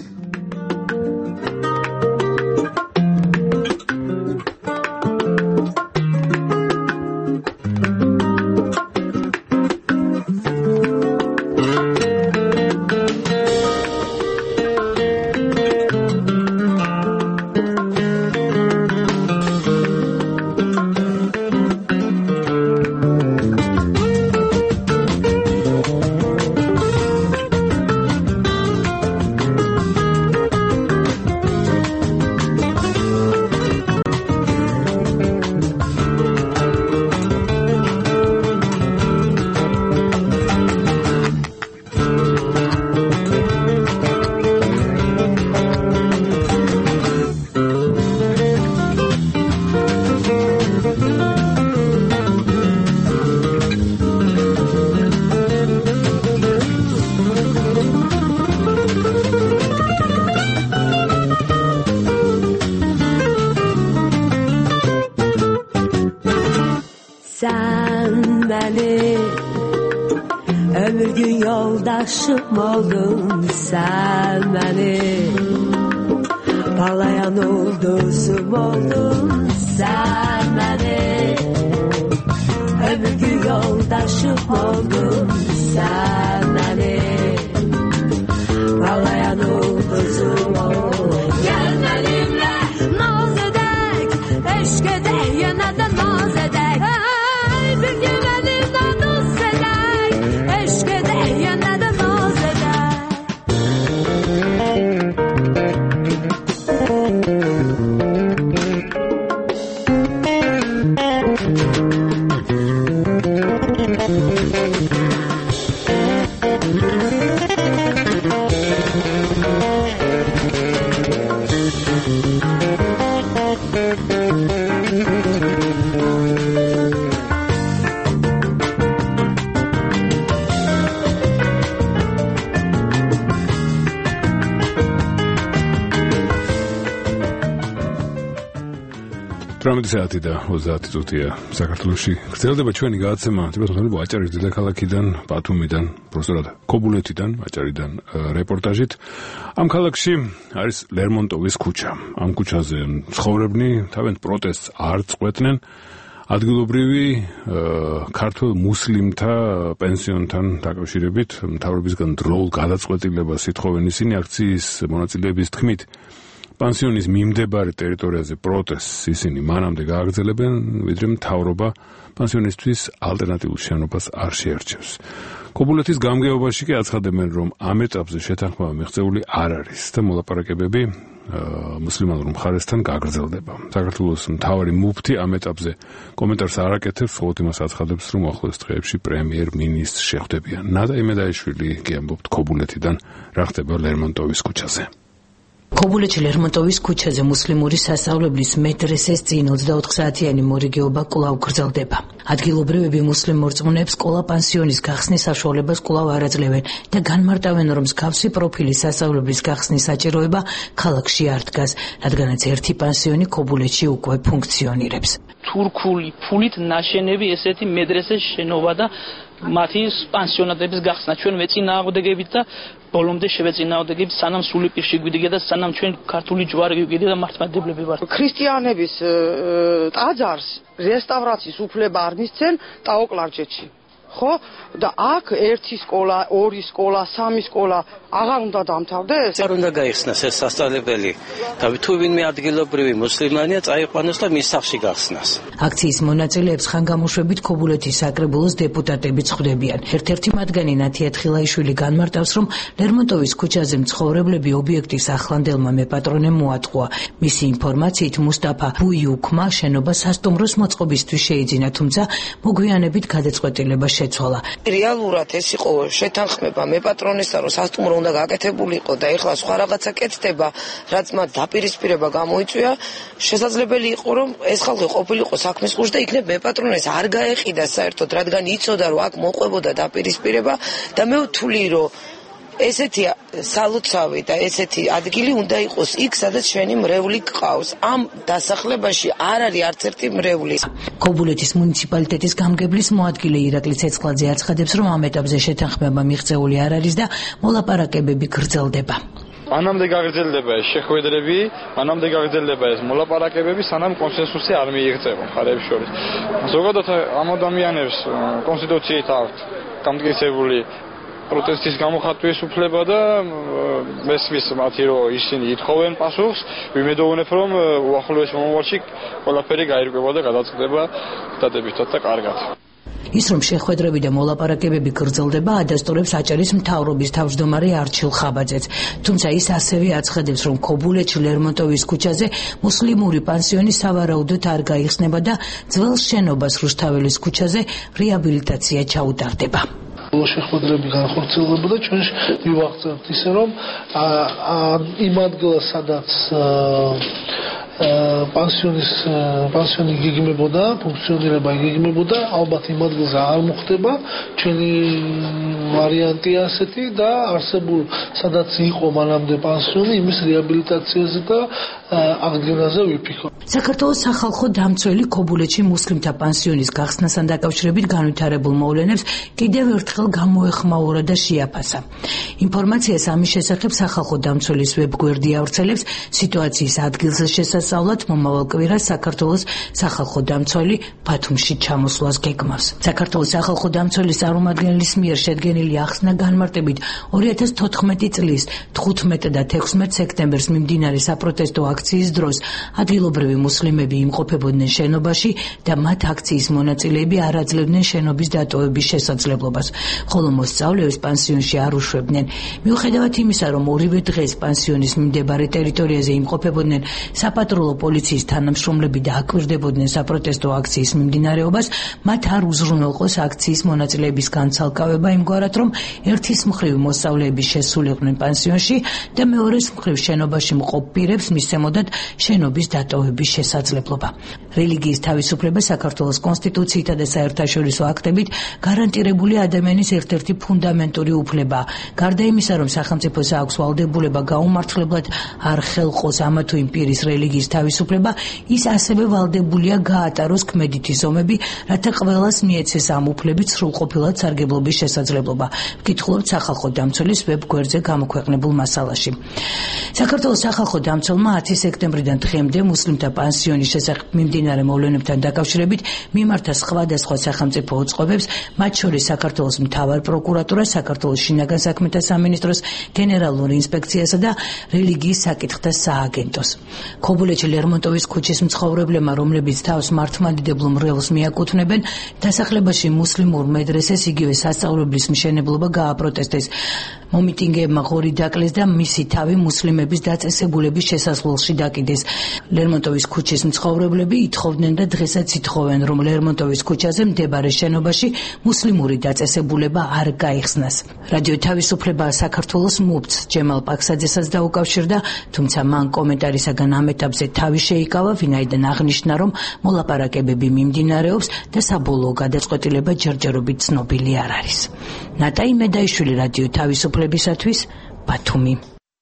gün yoldaşım oldun sen benim, parlayan ulduzum oldun sen benim, ömür gün yoldaşım oldun sen benim, parlayan ulduzum oldun. Gel benimle naz edek, eşk edek, yeniden naz edek. Hey, bir gün benimle naz edek, eşk edek, yeniden naz edek. ათრამეტი საათი და ოცდაათი წუთია საქართველოში. გრძელდება ჩვენი გადაცემა თბილისის აჭარის დედაქალაქიდან, ბათუმიდან, პროფესორად ქობულეთიდან, აჭარიდან რეპორტაჟით. ამ ქალაქში არის ლერმონტოვის ქუჩა. ამ ქუჩაზე ცხოვრებნი თავენ პროტესტს არ წყვეტნენ. ადგილობრივი ქართულ მუსლიმთა პენსიონთან დაკავშირებით მთავრობისგან დროულ გადაწყვეტილებას ითხოვენ ისინი. აქციის მონაწილეების თქმით, პანსიონის მიმდებარე ტერიტორიაზე პროტესტს ისინი მანამდე გააგრძელებენ, ვიდრე მთავრობა პანსიონისთვის ალტერნატიულ შენობას არ შეერჩევს. ქობულეთის გამგეობაში კი აცხადებენ, რომ ამ ეტაპზე შეთანხმება მიღწეული არ არის და მოლაპარაკებები მუსლიმანურ მხარესთან გაგრძელდება. საქართველოს მთავარი მუფთი ამ ეტაპზე კომენტარს არ აკეთებს, ხოლო იმას აცხადებს, რომ ახლოს დღეებში პრემიერ-მინისტრს შეხვდებიან. ნადა იმედაიშვილი კი ამბობთ ქობულეთიდან, რა ხდება ლერმონტოვის ქუჩაზე. ქობულეთში ლერმონტოვის ქუჩაზე მუსლიმური სასწავლებლის მედრესეს წინ ოცდაოთხ საათიანი მორიგეობა კვლავ გრძელდება. ადგილობრივები მუსლიმ მორწმუნეებს სკოლა-პანსიონის გახსნის საშუალებას კვლავ არ აძლევენ და განმარტავენ, რომ მსგავსი პროფილის სასწავლებლის გახსნის საჭიროება ქალაქში არ დგას, რადგანაც ერთი პანსიონი ქობულეთში უკვე ფუნქციონირებს. თურქული ფულით ნაშენები ესეთი მედრესეს შენობა და მათი პანსიონატების გახსნა ჩვენ ვეწინააღმდეგებით და ბოლომდე შევეწინააღმდეგებით, სანამ სული პირში გვიდგა და სანამ ჩვენ ქართული ჯვარი გვიდგა და მართლმადიდებლები ვართ. ქრისტიანების ტაძარს რესტავრაციის უფლება არ მისცენ ტაოკლარჯეთში. ხო? და აქ ერთი სკოლა, ორი სკოლა, სამი სკოლა აღარ უნდა დამთავრდეს? არ უნდა გაიხსნას ეს სასწავლებელი და თუ ვინმე ადგილობრივი მუსლიმანია წაიყვანოს და მის სახლში გახსნას. აქციის მონაწილეებს ხანგამოშვებით ქობულეთის საკრებულოს დეპუტატებიც ხვდებიან. ერთ-ერთი მათგანი ნათია თხილაიშვილი განმარტავს, რომ ლერმონტოვის ქუჩაზე მცხოვრებლები ობიექტის ახლანდელმა მეპატრონემ მოატყუა. მისი ინფორმაციით მუსტაფა ბუიუქმა შენობა სასტუმროს მოწყობისთვის შეიძინა, თუმცა მოგვიანებით გადაწყვეტილება შეცვალა. რეალურად ეს იყო შეთანხმება მეპატრონესთან, რომ სასტუმრო უნდა გაკეთებულიყო და ეხლა სხვა რაღაცა კეთდება, რაც მათ დაპირისპირება გამოიწვია, შესაძლებელი იყო რომ ეს ხალხი ყოფილიყო საქმის ხურში და იქნებ მეპატრონეს არ გაეყიდა საერთოდ, რადგან იცოდა რომ აქ მოყვებოდა დაპირისპირება და მე ვთვლი რომ ესეთი სალოცავი და ესეთი ადგილი უნდა იყოს იქ, სადაც ჩვენი მრევლი გყავს. ამ დასახლებაში არ არის არც ერთი მრევლი. ქობულეთის მუნიციპალიტეტის გამგებლის მოადგილე ირაკლი ცეცხლაძე აცხადებს, რომ ამ ეტაპზე შეთანხმება მიღწეული არ არის და მოლაპარაკებები გრძელდება. მანამდე გაგრძელდება ეს შეხვედრები, მანამდე გაგრძელდება ეს მოლაპარაკებები, სანამ კონსენსუსი არ მიიღწევა მხარეებს შორის. ზოგადად ამ ადამიანებს კონსტიტუციით აქვთ გამტკიცებული პროტესტის გამოხატვის უფლება და მესმის მათი რომ ისინი ითხოვენ პასუხს, ვიმედოვნებ რომ უახლოეს მომავალში ყველაფერი გაირკვევა და გადაწყდება დადებითად და კარგად. ის რომ შეხვედრები და მოლაპარაკებები გრძელდება, ადასტურებს აჭარის მთავრობის თავმჯდომარე არჩილ ხაბაძეც. თუმცა ის ასევე აცხადებს, რომ ქობულეთში ლერმონტოვის ქუჩაზე მუსლიმური პანსიონი სავარაუდოდ არ გაიხსნება და ძველ შენობას რუსთაველის ქუჩაზე რეაბილიტაცია ჩაუტარდება. შეხვედრები განხორციელებოდა, ჩვენ მივაღწევთ ისე რომ იმ ადგილას, სადაც პანსიონის პანსიონი გიგმებოდა, ფუნქციონირება გიგმებოდა, ალბათ იმ ადგილზე არ მოხდება. ჩვენი ვარიანტია ასეთი და არსებულ სადაც იყო მანამდე პანსიონი, იმის რეაბილიტაციაზე და აღდგენაზე ვიფიქრობ. საქართველოს სახალხო დამცველი ქობულეთში მუსლიმთა პანსიონის გახსნასთან დაკავშირებით განვითარებულ მოვლენებს კიდევ ერთხელ გამოეხმაურა და შეაფასა. ინფორმაციას ამის შესახებ სახალხო დამცველის ვებგვერდი ავრცელებს სიტუაციის ადგილზე შესასწავლად მომავალ კვირას საქართველოს სახალხო დამცველი ბათუმში ჩამოსვლას გეგმავს. საქართველოს სახალხო დამცველის წარმომადგენლის მიერ შედგენილი ახსნა განმარტებით ორი ათას თოთხმეტი წლის თხუთმეტ და თექვსმეტ სექტემბერს მიმდინარე საპროტესტო აქციის დროს ადგილობრივი მუსლიმები იმყოფებოდნენ შენობაში და მათ აქციის მონაწილეები არ აძლევდნენ შენობის დატოვების შესაძლებლობას, ხოლო მოსწავლეებს პანსიონში არ უშვებდნენ. მიუხედავად იმისა, რომ ორივე დღეს პანსიონის მიმდებარე ტერიტორიაზე იმყოფებოდნენ საპატრულო პოლიციის თანამშრომლები და აკვირდებოდნენ საპროტესტო აქციის მიმდინარეობას, მათ არ უზრუნველყოს აქციის მონაწილეების განცალკავება იმგვარად, რომ ერთის მხრივ მოსწავლეები შესულიყვნენ პანსიონში და მეორეს მხრივ შენობაში მყოფ პირებს მისცემოდათ შენობის დატოვების შესაძლებლობა. რელიგიის თავისუფლება საქართველოს კონსტიტუციითა და საერთაშორისო აქტებით გარანტირებული ადამიანის ერთ-ერთი ფუნდამენტური უფლებაა. გარდა იმისა, რომ სახელმწიფოს აქვს ვალდებულება გაუმართლებლად არ ხელყოს ამა თუ იმ პირის რელიგიის თავისუფლება, ის ასევე ვალდებულია გაატაროს ქმედითი ზომები, რათა ყველას მიეცეს ამ უფლებით სრულყოფილად სარგებლობის შესაძლებლობა. ვკითხულობთ სახალხო დამცველის ვებგვერდზე გამოქვეყნებულ მასალაში. საქართველოს სახალხო დამცველმა ათი სექტემბრიდან დღემდე მუსლიმთა პანსიონის შესახებ მიმდინარე მოვლენებთან დაკავშირებით მიმართა სხვადასხვა სახელმწიფო უწყობებს, მათ შორის საქართველოს მთავარ პროკურატურას, საქართველოს შინაგან საქმეთა სამინისტროს, გენერალურ ინსპექციასა და რელიგიის საკითხთა სააგენტოს. ქობულეთში ლერმონტოვის ქუჩის მცხოვრებლებმა, რომლებიც თავს მართლმადიდებლურ მრევლს მიაკუთვნებენ, დასახლებაში მუსლიმურ მედრესეს იგივე სასწავლებლის მშენებლობა გააპროტესტეს. მომიტინგეებმა ღორი დაკლეს და მისი თავი მუსლიმების დაწესებულების შესასვლელში დაკიდეს. ლერმონტოვის ქუჩის მცხოვრებლები ითხოვდნენ და დღესაც ითხოვენ, რომ ლერმონტოვის ქუჩაზე მდებარე შენობაში მუსლიმური დაწესებულება არ გაიხსნას. რადიო თავისუფლება საქართველოს მუფტს ჯემალ პაქსაძესაც დაუკავშირდა, თუმცა მან კომენტარისაგან ამ ეტაპზე თავი შეიკავა, ვინაიდან აღნიშნა, რომ მოლაპარაკებები მიმდინარეობს და საბოლოო გადაწყვეტილება ჯერჯერობით ცნობილი არ არის. ნატაი მედაიშვილი, რადიო თავისუფლებისათვის, ბათუმი.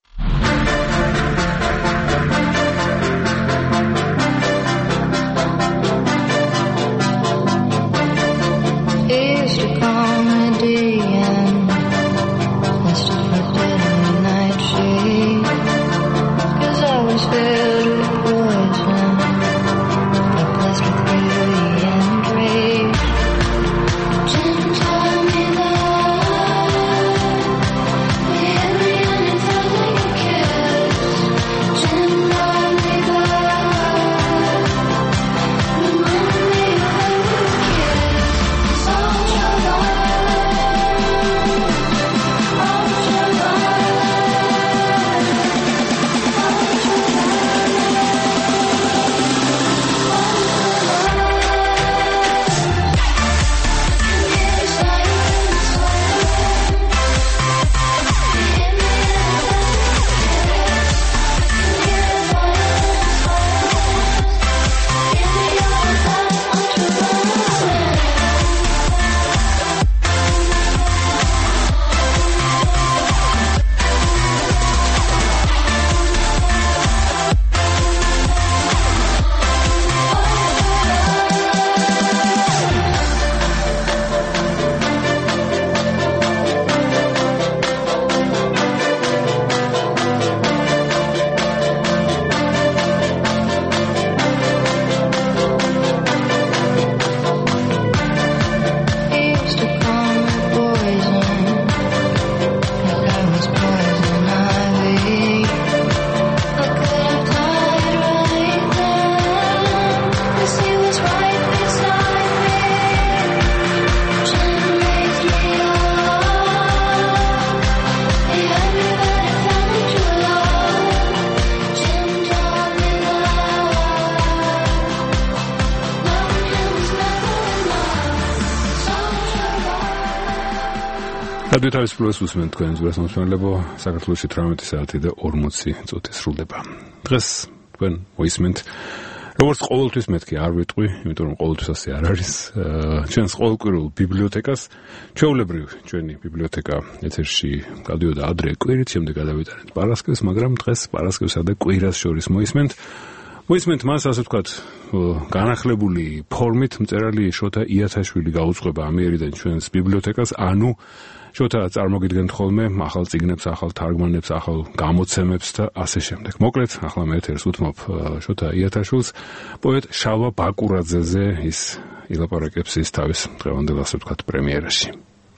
რადიო თავისუფლებას უსმენთ თქვენს გასამართლებო საქართველოში თვრამეტი საათი და ორმოცი წუთი სრულდება. დღეს თქვენ მოისმენთ. როგორც ყოველთვის მეთქი არ ვიტყვი, იმიტომ რომ ყოველთვის ასე არ არის. ჩვენს ყოველკვირულ ბიბლიოთეკას, ჩვეულებრივ ჩვენი ბიბლიოთეკა ეთერში გადიოდა ადრე კვირით, შემდეგ გადავიტანეთ პარასკევს, მაგრამ დღეს პარასკევსა და კვირას შორის მოისმენთ. მოისმენთ მას, ასე ვთქვათ, განახლებული ფორმით მწერალი შოთა იათაშვილი გაუძღვება ამიერიდან ჩვენს ბიბლიოთეკას, ანუ შოთა წარმოგიდგენთ ხოლმე ახალ წიგნებს, ახალ თარგმანებს, ახალ გამოცემებს და ასე შემდეგ. მოკლედ, ახლა მე ეთერს უთმობ შოთა იათაშვილს, პოეტ შალვა ბაკურაძეზე ის ილაპარაკებს ის თავის დღევანდელ, ასე ვთქვათ, პრემიერაში.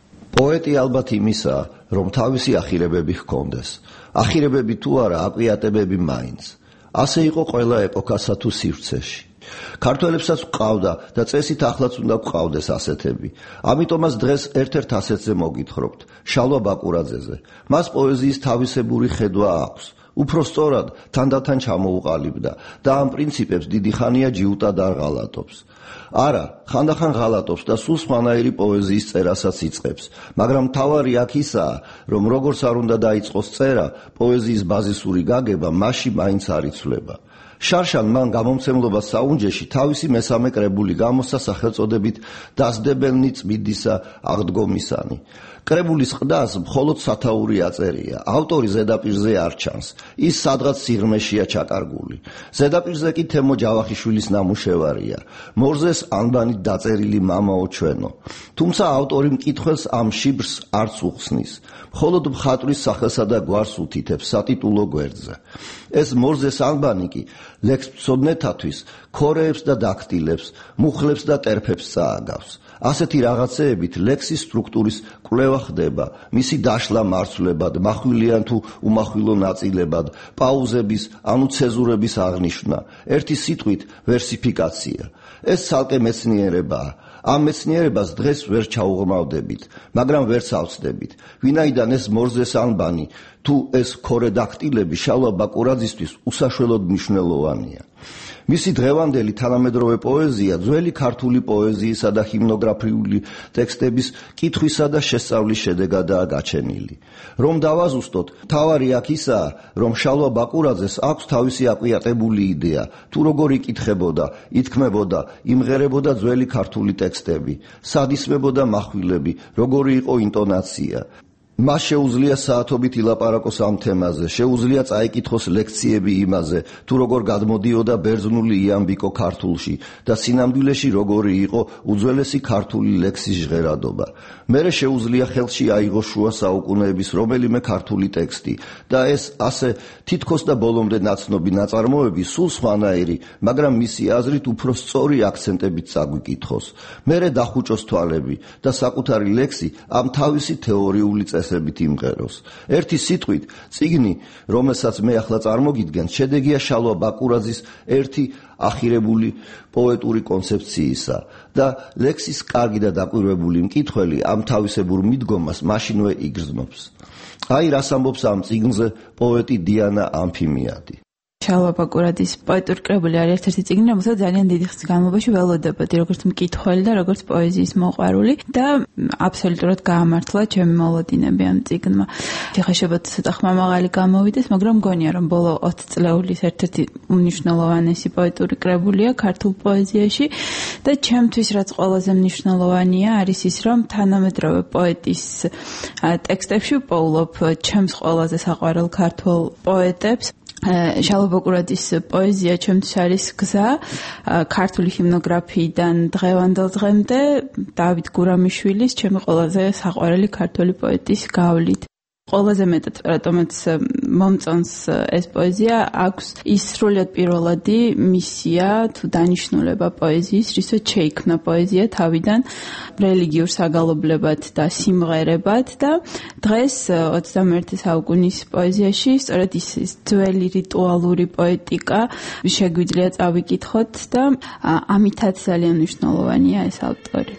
პოეტი ალბათ იმისაა, რომ თავისი ახირებები ჰქონდეს. ახირებები თუ არა, აკვიატებები მაინც. ასე იყო ყველა ეპოქასა თუ სივრცეში. ქართველებსაც ყავდა და წესით ახლაც უნდა ყავდეს ასეთები. ამიტომაც დღეს ერთ-ერთ ასეთზე მოგითხრობთ, შალვა ბაკურაძეზე. მას პოეზიის თავისებური ხედვა აქვს. უფრო სწორად, თანდათან ჩამოუყალიბდა და ამ პრინციპებს დიდი ხანია ჯიუტად არ ღალატობს. არა, ხანდახან ღალატობს და სულ სხვანაირი პოეზიის წერასაც იწყებს, მაგრამ მთავარი აქ ისაა, რომ როგორც არ უნდა დაიწყოს წერა, პოეზიის ბაზისური გაგება მასში მაინც არ იცვლება. შარშან მან გამომცემლობა საუნჯეში თავისი მესამე კრებული გამოსცა სახელწოდებით დასდებელნი წმიდისა აღდგომისანი. კრებულის ყდას მხოლოდ სათაური აწერია, ავტორი ზედაპირზე არ ჩანს, ის სადღაც სიღრმეშია ჩაკარგული. ზედაპირზე კი თემო ჯავახიშვილის ნამუშევარია, მორზეს ანბანით დაწერილი მამაო ჩვენო. თუმცა ავტორი მკითხველს ამ შიბრს არც უხსნის, მხოლოდ მხატვრის სახელსა და გვარს უთითებს სატიტულო გვერდზე. ეს მორზეს ანბანი კი ლექსმცოდნეთათვის ქორეებს და დაქტილებს, მუხლებს და ტერფებს წააგავს. ასეთი რაღაცეებით ლექსის სტრუქტურის კვლევა ხდება, მისი დაშლა მარცვლებად, מחვილიან თუ უმახვილო ნაწილებად, პაუზების, ანუ ცეზურების აღნიშვნა, ერთი სიტყვით ვერსიფიკაცია. ეს ცალკე მეცნიერებაა. ამ მეცნიერებას დღეს ვერ ჩაუღმავდებით, მაგრამ ვერც ავწდებით. ვინაიდან ეს მორზეს ანბანი თუ ეს ქორედაქტილები შალვა ბაკურაძისთვის უსაშველოდ მნიშვნელოვანია. მისი დღევანდელი თანამედროვე პოეზია ძველი ქართული პოეზიისა და ჰიმნოგრაფიული ტექსტების კითხვისა და შესწავლის შედეგადაა გაჩენილი. რომ დავაზუსტოთ, მთავარი აქ ისაა, რომ შალვა ბაკურაძეს აქვს თავისი აკვიატებული იდეა, თუ როგორ იკითხებოდა, ითქმებოდა, იმღერებოდა ძველი ქართული ტექსტები, სად ისმებოდა מחვილები, როგორი იყო ინტონაცია. მას შეუძლია საათობით ილაპარაკოს ამ თემაზე, შეუძლია წაიკითხოს ლექციები იმაზე, თუ როგორ გადმოდიოდა ბერძნული იამბიკო ქართულში და სინამდვილეში როგორი იყო უძველესი ქართული ლექსის ჟღერადობა. მერე შეუძლია ხელში აიღოს შუა საუკუნეების რომელიმე ქართული ტექსტი და ეს ასე თითქოს და ბოლომდე ნაცნობი ნაწარმოები სულ სხვანაირი, მაგრამ მისი აზრით უფრო სწორი აქცენტებით წაგვიკითხოს. მერე დახუჭოს თვალები და საკუთარი ლექსი ამ თავისი თეორიული წესებით იმღეროს. ერთი სიტყვით, წიგნი, რომელსაც მე ახლა წარმოგიდგენ, შედეგია შალვა ბაკურაძის ერთი ახირებული პოეტური კონცეფციისა და ლექსის კარგი და დაკვირვებული მკითხველი ამ თავისებურ მიდგომას მაშინვე იგრძნობს. აი რას ამბობს ამ წიგნზე პოეტი დიანა ამფიმიადი. შალვა ბაკურაძის პოეტური კრებული არის ერთ-ერთი წიგნი, რომელსაც ძალიან დიდი ხნის განმავლობაში ველოდებოდი, როგორც მკითხველი და როგორც პოეზიის მოყვარული და აბსოლუტურად გაამართლა ჩემი მოლოდინები ამ წიგნმა. შეხაშებოდ ცოტა ხმამაღალი გამოვიდეს, მაგრამ მგონია, რომ ბოლო ოცი წლეულის ერთ-ერთი უმნიშვნელოვანესი პოეტური კრებულია ქართულ პოეზიაში და ჩემთვის რაც ყველაზე მნიშვნელოვანია არის ის, რომ თანამედროვე პოეტის ტექსტებში ვპოულობ ჩემს ყველაზე საყვარელ ქართულ პოეტებს. შალვა ბაკურაძის პოეზია ჩემთვის არის გზა ქართული ჰიმნოგრაფიიდან დღევანდელ დღემდე დავით გურამიშვილის ჩემი ყველაზე საყვარელი ქართული პოეტის გავლით. ყველაზე მეტად რატომაც მომწონს ეს პოეზია აქვს ის სრულიად პირველადი მისია თუ დანიშნულება პოეზიის, რისო შეიქმნა პოეზია თავიდან რელიგიურ საგალობლებად და სიმღერებად და დღეს ოცდამეერთე საუკუნის პოეზიაში სწორედ ის ძველი რიტუალური პოეტიკა შეგვიძლია წავიკითხოთ და ამითაც ძალიან მნიშვნელოვანია ეს ავტორი.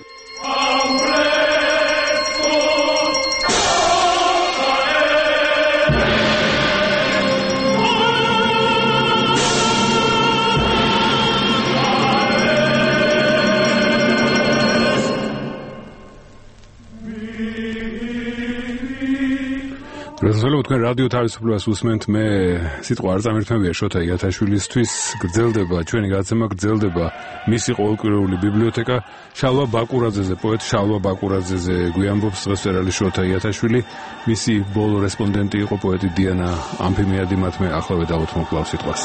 როდესაც თქვენ რადიო თავისუფლებას უსმენთ, მე სიტყვა არ წამირთმევია შოთა იგათაშვილისთვის, გრძელდება ჩვენი გაცემა, გრძელდება მისი ყოველკვირეული ბიბლიოთეკა. შალვა ბაკურაძეზე, პოეტ შალვა ბაკურაძეზე გვიამბობს დღეს მწერალი შოთა იგათაშვილი. მისი ბოლო რესპონდენტი იყო პოეტი დიანა ამფიმიადი, მათ მე ახლავე დავუთმობ სიტყვას.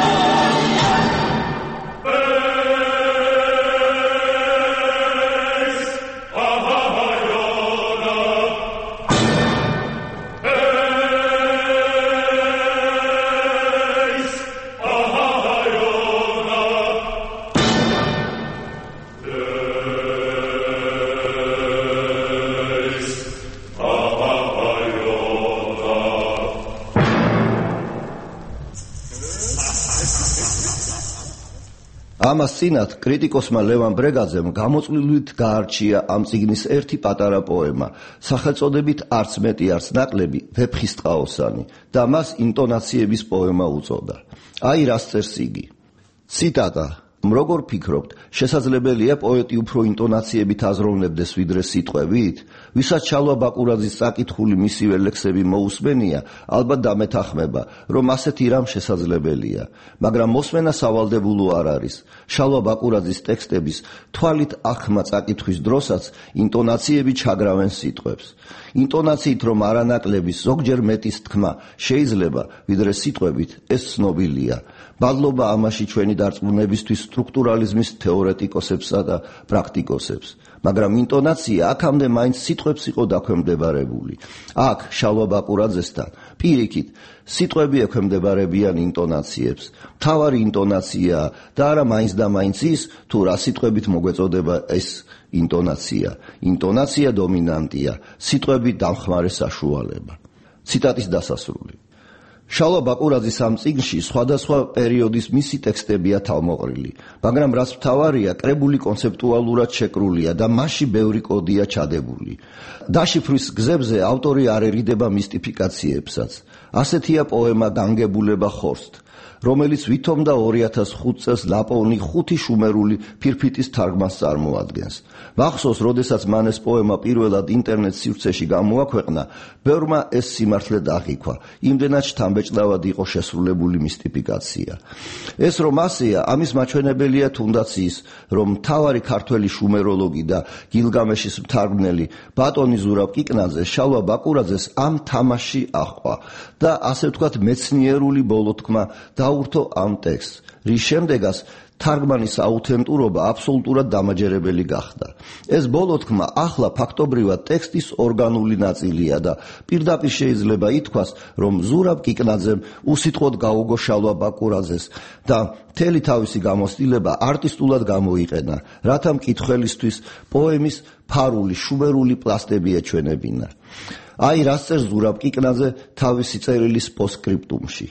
ამას წინათ კრიტიკოსმა ლევან ბრეგაძემ გამოწვლილივით გაარჩია ამ წიგნის ერთი პატარა პოემა, სახელწოდებით არც მეტი არც ნაკლები ვეფხისტყაოსანი და მას ინტონაციების პოემა უწოდა. აი რას წერს იგი. ციტატა: როგორ ფიქრობთ, შესაძლებელია პოეტი უფრო ინტონაციებით აზროვნებდეს ვიდრე სიტყვებით? ვისაც შალვა ბაკურაძის წაკითხული მისივე ლექსები მოусმენია, ალბათ დამეთანხმება, რომ ასეთი რამ შესაძლებელია, მაგრამ მოსმენა სავალდებულო არ არის. შალვა ბაკურაძის ტექსტების თვალით ახმა წაკითხვის დროსაც ინტონაციები ჩაგრავენ სიტყვებს. ინტონაციით რომ არანაკლების ზოგჯერ მეტის თქმა შეიძლება ვიდრე სიტყვებით, ეს ცნობილია. მადლობა ამაში ჩვენი დარწმუნებისთვის სტრუქტურალიზმის თეორეტიკოსებსა და პრაქტიკოსებს, მაგრამ ინტონაცია აქამდე მაინც სიტყვებს იყო დაქვემდებარებული. აქ შალვა ბაკურაძესთან პირიქით სიტყვები ექვემდებარებიან ინტონაციებს. მთავარი ინტონაციაა და არა მაინც და მაინც ის, თუ რა სიტყვებით მოგვეწოდება ეს ინტონაცია. ინტონაცია დომინანტია, სიტყვები დამხმარე საშუალება. ციტატის დასასრული. შალვა ბაკურაძის ამ წიგნში სხვადასხვა პერიოდის მისი ტექსტებია თავმოყრილი, მაგრამ რაც მთავარია, კრებული კონცეპტუალურად შეკრულია და მასში ბევრი კოდია ჩადებული. დაშიფვრის გზებზე ავტორი არ ერიდება მისტიფიკაციებსაც. ასეთია პოემა „განგებულება ხორცთ“, რომელიც ვითომ და ორი ათას ხუთ წელს ნაპოვნი ხუთი შუმერული ფირფიტის თარგმანს წარმოადგენს. მახსოვს, როდესაც მან ეს პოემა პირველად ინტერნეტ სივრცეში გამოაქვეყნა, ბევრმა ეს სიმართლე დაღიქვა. იმდენად შთამბეჭდავად იყო შესრულებული მისტიფიკაცია. ეს რომ ასეა, ამის მაჩვენებელია თუნდაც ის, რომ მთავარი ქართველი შუმეროლოგი და გილგამეშის მთარგმნელი ბატონი ზურაბ კიკნაძე შალვა ბაკურაძეს ამ თამაში აჰყვა და ასე ვთქვათ მეცნიერული ბოლოთქმა დაურთო ამ ტექსტს, რის შემდეგაც თარგმანის აუთენტურობა აბსოლუტურად დამაჯერებელი გახდა. ეს ბოლოთქმა ახლა ფაქტობრივად ტექსტის ორგანული ნაწილია და პირდაპირ შეიძლება ითქვას, რომ ზურაბ კიკნაძემ უსიტყვოდ გაუგო შალვა ბაკურაძეს და მთელი თავისი გამოცდილება არტისტულად გამოიყენა, რათა მკითხველისთვის პოემის ფარული შუმერული პლასტები ეჩვენებინა. აი რას წერს ზურაბ კიკნაძე თავისი წერილის პოსტსკრიპტუმში.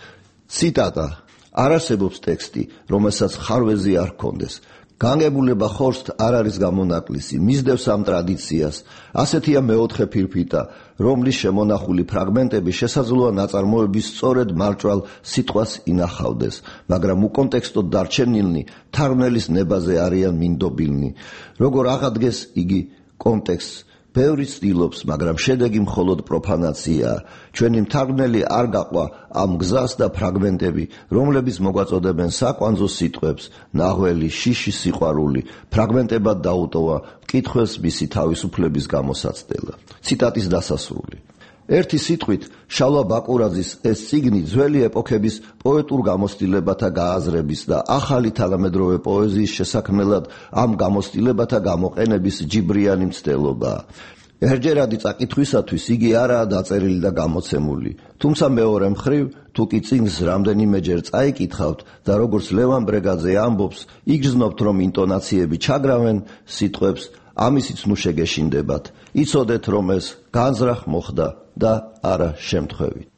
ციტატა: არ არსებობს ტექსტი, რომელსაც ხარვეზი არ ჰქონდეს. განგებულება ხორცთ არ არის გამონაკლისი, მისდევს ამ ტრადიციას. ასეთია მეოთხე ფირფიტა, რომლის შემონახული ფრაგმენტები შესაძლოა ნაწარმოების სწორედ მარჭვალ სიტყვას ინახავდეს, მაგრამ უკონტექსტოდ დარჩენილნი თარგმნელის ნებაზე არიან მინდობილნი. როგორ აღადგეს იგი კონტექსტს, ბევრი ცდილობს, მაგრამ შედეგი მხოლოდ პროფანაციაა. ჩვენი მთარგმნელი არ გაყვა ამ გზას და ფრაგმენტები, რომლებიც მოგვაწოდებენ საკვანძო სიტყვებს, ნაღველი, შიში, სიყვარული, ფრაგმენტებად დაუტოვა მკითხველს მისი თავისუფლების გამოსაცდელა. ციტატის დასასრული. ერთი სიტყვით, შალვა ბაკურაძის ეს წიგნი ძველი ეპოქების პოეტურ გამოცდილებათა გააზრების და ახალი თანამედროვე პოეზიის შესაქმნელად ამ გამოცდილებათა გამოყენების ჯიბრიანი მცდელობაა. ერთჯერადი წაკითხვისათვის იგი არაა დაწერილი და გამოცემული, თუმცა მეორე მხრივ, თუ კი წიგნს რამდენიმეჯერ წაიკითხავთ და როგორც ლევან ბრეგაძე ამბობს, იგრძნობთ, რომ ინტონაციები ჩაგრავენ სიტყვებს, ამისიც ნუ შეგეშინდებათ. იცოდეთ, რომ ეს განზრახ მოხდა და არა შემთხვევით.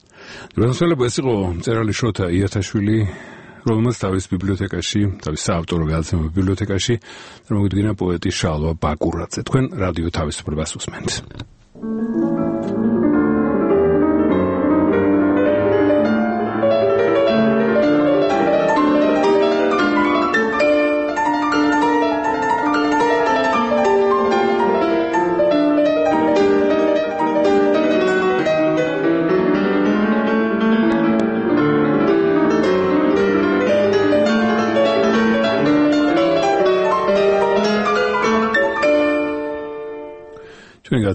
როდესაც ეს იყო მწერალი შოთა იგათაშვილი, რომელმაც თავის ბიბლიოთეკაში, თავის საავტორო გადაცემის ბიბლიოთეკაში წარმოგვიდგინა პოეტი შალვა ბაკურაძე. თქვენ რადიო თავისუფლებას უსმენთ.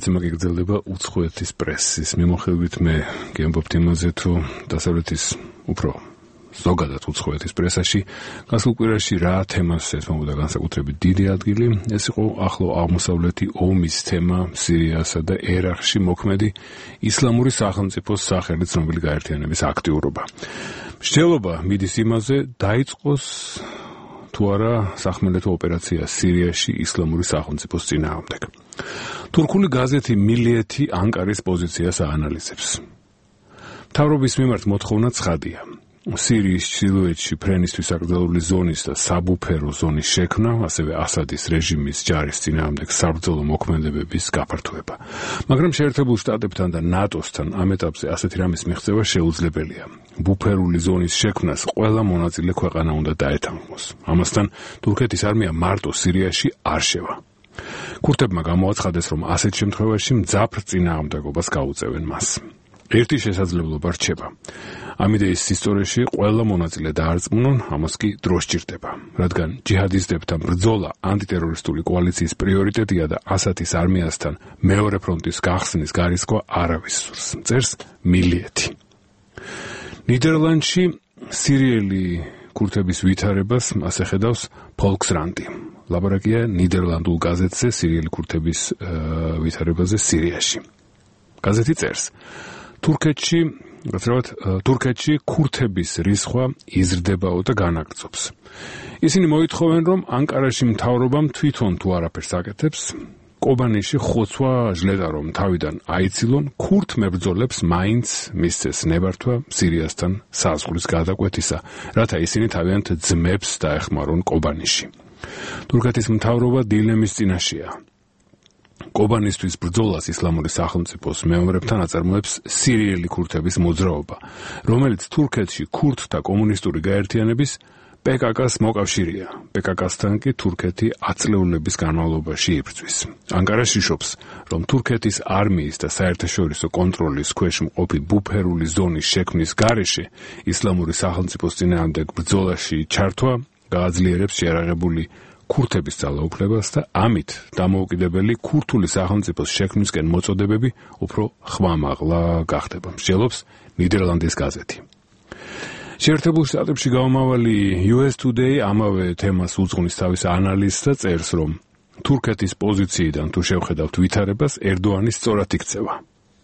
გადაცემა გაგრძელდება უცხოეთის პრესის მიმოხილვით. მე გემბობთ იმაზე, თუ დასავლეთის უფრო ზოგადად უცხოეთის პრესაში გასულ კვირაში რა თემას ეთმობოდა განსაკუთრებით დიდი ადგილი. ეს იყო ახლო აღმოსავლეთი ომის თემა სირიასა და ერაყში მოქმედი ისლამური სახელმწიფოს სახელი ცნობილი გაერთიანების აქტიურობა. მსჯელობა მიდის იმაზე, დაიწყოს თუ არა სახმელეთო ოპერაცია სირიაში ისლამური სახელმწიფოს წინააღმდეგ. თურქული გაზეთი მილიეთი ანკარის პოზიციას აანალიზებს. მთავრობის მიმართ მოთხოვნა ცხადია. სირიის ჩრდილოეთში ფრენისთვის აკრძალული ზონის და საბუფერო ზონის შექმნა, ასევე ასადის რეჟიმის ჯარის წინააღმდეგ საბრძოლო მოქმედებების გაფართოება. მაგრამ შეერთებულ შტატებთან და ნატოსთან ამ ეტაპზე ასეთი რამის მიღწევა შეუძლებელია. ბუფერული ზონის შექმნას ყველა მონაწილე ქვეყანა უნდა დაეთანხმოს. ამასთან თურქეთის არმია მარტო სირიაში არ შევა. ქურთებმა გამოაცხადეს, რომ ასეთ შემთხვევაში მძაფრ წინააღმდეგობას გაუწევენ მას. ერთი შესაძლებლობა რჩება. ამ იდეის ისტორიაში ყველა მონაწილე დაარწმუნონ, ამას კი დრო სჭირდება, რადგან ჯიჰადისტებთან ბრძოლა ანტიტერორისტული კოალიციის პრიორიტეტია და ასათის არმიასთან მეორე ფრონტის გახსნის გარისკვა არავის სურს. წერს მილიეთი. ნიდერლანდში სირიელი ქურთების ვითარებას ასე ხედავს ფოლკსრანტი. ლაბორაკია ნიდერლანდულ გაზეთზე სირიელი ქურთების ვითარებაზე სირიაში. გაზეთი წერს: თურქეთში, გაცრავად, თურქეთში ქურთების რისხვა იზრდებაო და განაგრძობს. ისინი მოითხოვენ, რომ ანკარაში მთავრობამ თვითონ თუ არაფერს აკეთებს, კობანიში ხოცვა ჟლეტა რომ თავიდან აიცილონ, ქურთ მებრძოლებს მაინც მისცეს ნებართვა სირიასთან საზღვრის გადაკვეთისა, რათა ისინი თავიანთ ძმებს დაეხმარონ კობანიში. თურქეთის მთავრობა დილემის წინაშეა. კობანისტვის ბრძოლას ისლამური სახელმწიფოს მეომრებთან აწარმოებს სირიელი ქურთების მოძრაობა, რომელიც თურქეთში ქურთთა კომუნისტური გაერთიანების პე კა კას მოკავშირეა. პე კა კასთან კი თურქეთი ათწლეულების განმავლობაში იბრძვის. ანკარა შიშობს, რომ თურქეთის არმიის და საერთაშორისო კონტროლის ქვეშ მყოფი ბუფერული ზონის შექმნის გარეშე ისლამური სახელმწიფოს წინააღმდეგ ბრძოლაში ჩართვა გააძლიერებს შეიარაღებული ქურთების ძალაუფლებას და ამით დამოუკიდებელი ქურთული სახელმწიფოს შექმნისკენ მოწოდებები უფრო ხმამაღლა გახდება. მსჯელობს ნიდერლანდის გაზეთი. შეერთებულ შტატებში გამომავალი იუ ეს Today ამავე თემას უძღვნის თავის ანალიზს და წერს, რომ თურქეთის პოზიციიდან თუ შევხედავთ ვითარებას, ერდოანი სწორად იქცევა.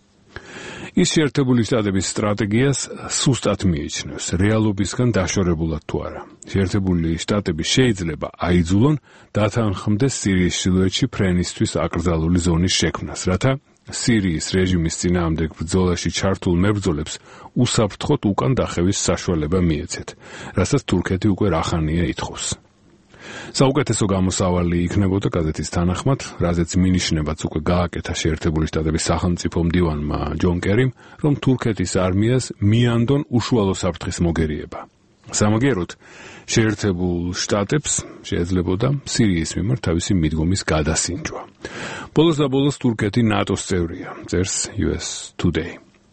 ის შეერთებული შტატების სტრატეგიას სუსტად მიიჩნევს, რეალობისგან დაშორებულად თუ არა. შეერთებული შტატები შეიძლება აიძულონ დათანხმდეს სირიის ჩრდილოეთში ფრენისთვის აკრძალული ზონის შექმნას, რათა სირიის რეჟიმის წინააღმდეგ ბრძოლაში ჩართულ მებრძოლებს უსაფრთხოდ უკან დახევის საშუალება მიეცეთ, რასაც თურქეთი უკვე რახანია ითხოვს. საუკეთესო გამოსავალი იქნებოდა გაზეთის თანახმად, რაზეც მინიშნებაც უკვე გააკეთა შეერთებული შტატების სახელმწიფო მდივანმა ჯონ კერიმ, რომ თურქეთის არმიას მიანდონ უშუალო საფრთხის მოგერიება. სამაგიეროდ, შეერთებულ შტატებს შეიძლებოდა სირიის მიმართ თავისი მიდგომის გადასინჯვა. ბოლოს და ბოლოს თურქეთი ნატოს წევრია, წერს იუ ეს Today.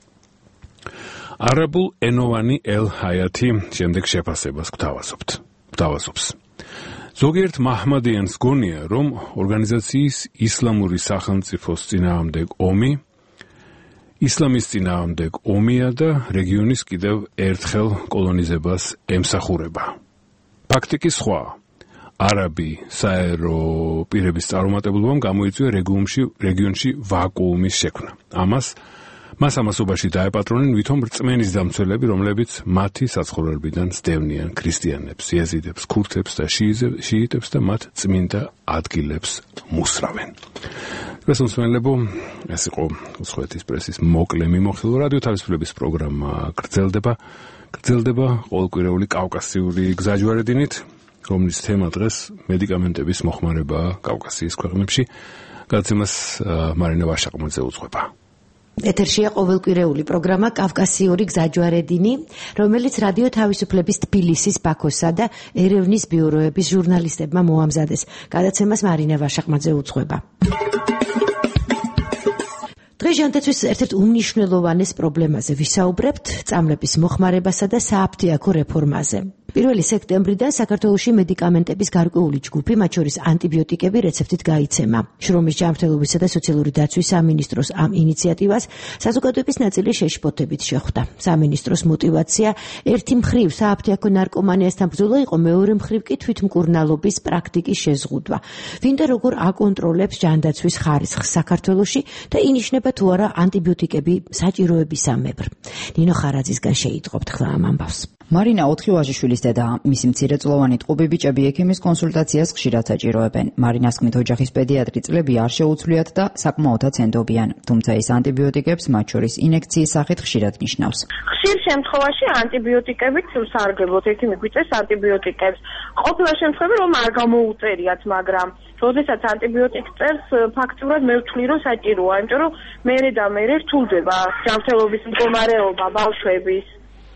არაბულ ენოვანი ელ ჰაიათი შემდეგ შეფასებას გვთავაზობთ. გვთავაზობს. ზოგიერთ მაჰმადიანს გონია, რომ ორგანიზაციის ისლამური სახელმწიფოს წინააღმდეგ ომი ისლამის წინააღმდეგ ომია და რეგიონის კიდევ ერთხელ კოლონიზებას ემსახურება. ფაქტი კი სხვა. არაბი საერო პირების წარუმატებლობამ გამოიწვია რეგიონში რეგიონში ვაკუუმის შექმნა. ამას მას ამასობაში დაეპატრონნენ ვითომ რწმენის დამცველები, რომლებიც მათი საცხოვრებიდან სდევნიან ქრისტიანებს, იეზიდებს, ქურთებს და შიიტებს და მათ წმინდა ადგილებს მუსრავენ. გასულსმენლებო, ეს იყო უცხოეთის პრესის მოკლე მიმოხილვა. რადიო თავისუფლების პროგრამა გრძელდება, გრძელდება ყოველკვირეული კავკასიური გზაჯვარედინით, რომლის თემა დღეს მედიკამენტების მოხმარებაა კავკასიის ქვეყნებში. გადაცემას მარინა ვაშაყმაძე უძღვება. ეთერშია ყოველკვირეული პროგრამა კავკასიური გზაჯვარედინი, რომელიც რადიო თავისუფლების თბილისის, ბაქოსა და ერევნის ბიუროების ჟურნალისტებმა მოამზადეს. გადაცემას მარინა ვაშაყმაძე უძღვება. დღეს ჟანდაცვის ერთ-ერთ უმნიშვნელოვანეს პრობლემაზე ვისაუბრებთ, წამლების მოხმარებასა და სააფთიაქო რეფორმაზე. პირველი სექტემბრიდან საქართველოში მედიკამენტების გარკვეული ჯგუფი, მათ შორის ანტიბიოტიკები რეცეპტით გაიცემა. შრომის ჯანმრთელობისა და სოციალური დაცვის სამინისტროს ამ ინიციატივას საზოგადოების ნაწილი შეშფოთებით შეხვდა. სამინისტროს მოტივაცია ერთი მხრივ სააფთიაქო ნარკომანიასთან ბრძოლა იყო, მეორე მხრივ კი თვითმკურნალობის პრაქტიკის შეზღუდვა. ვინ და როგორ აკონტროლებს ჯანდაცვის ხარისხს საქართველოში და ინიშნება თუ არა ანტიბიოტიკები საჭიროებისამებრ. ნინო ხარაძისგან შეიტყობთ ხლა ამ ამბავს. მარინა ოთხი ვაჟიშვილის დედაა. მისი მცირეწლოვანი ტყუპი ბიჭები ექიმის კონსულტაციას ხშირად საჭიროებენ. მარინას თქმით, ოჯახის პედიატრი წლები არ შეუცვლიათ და საკმაოდაც ენდობიან. თუმცა ის ანტიბიოტიკებს, მათ შორის ინექციის სახით ხშირად ნიშნავს. ხშირ შემთხვევაში ანტიბიოტიკებით სარგებლობთ, ექიმი გვიწევს ანტიბიოტიკებს. ყოფილა შემთხვევები რომ არ გამოუწერიათ, მაგრამ როდესაც ანტიბიოტიკს წერს, ფაქტურად მე ვთვლი რომ საჭიროა, იმიტომ რომ მერე და მერე რთულდება ჯანმრთელობის მდგომარეობა ბავშვების.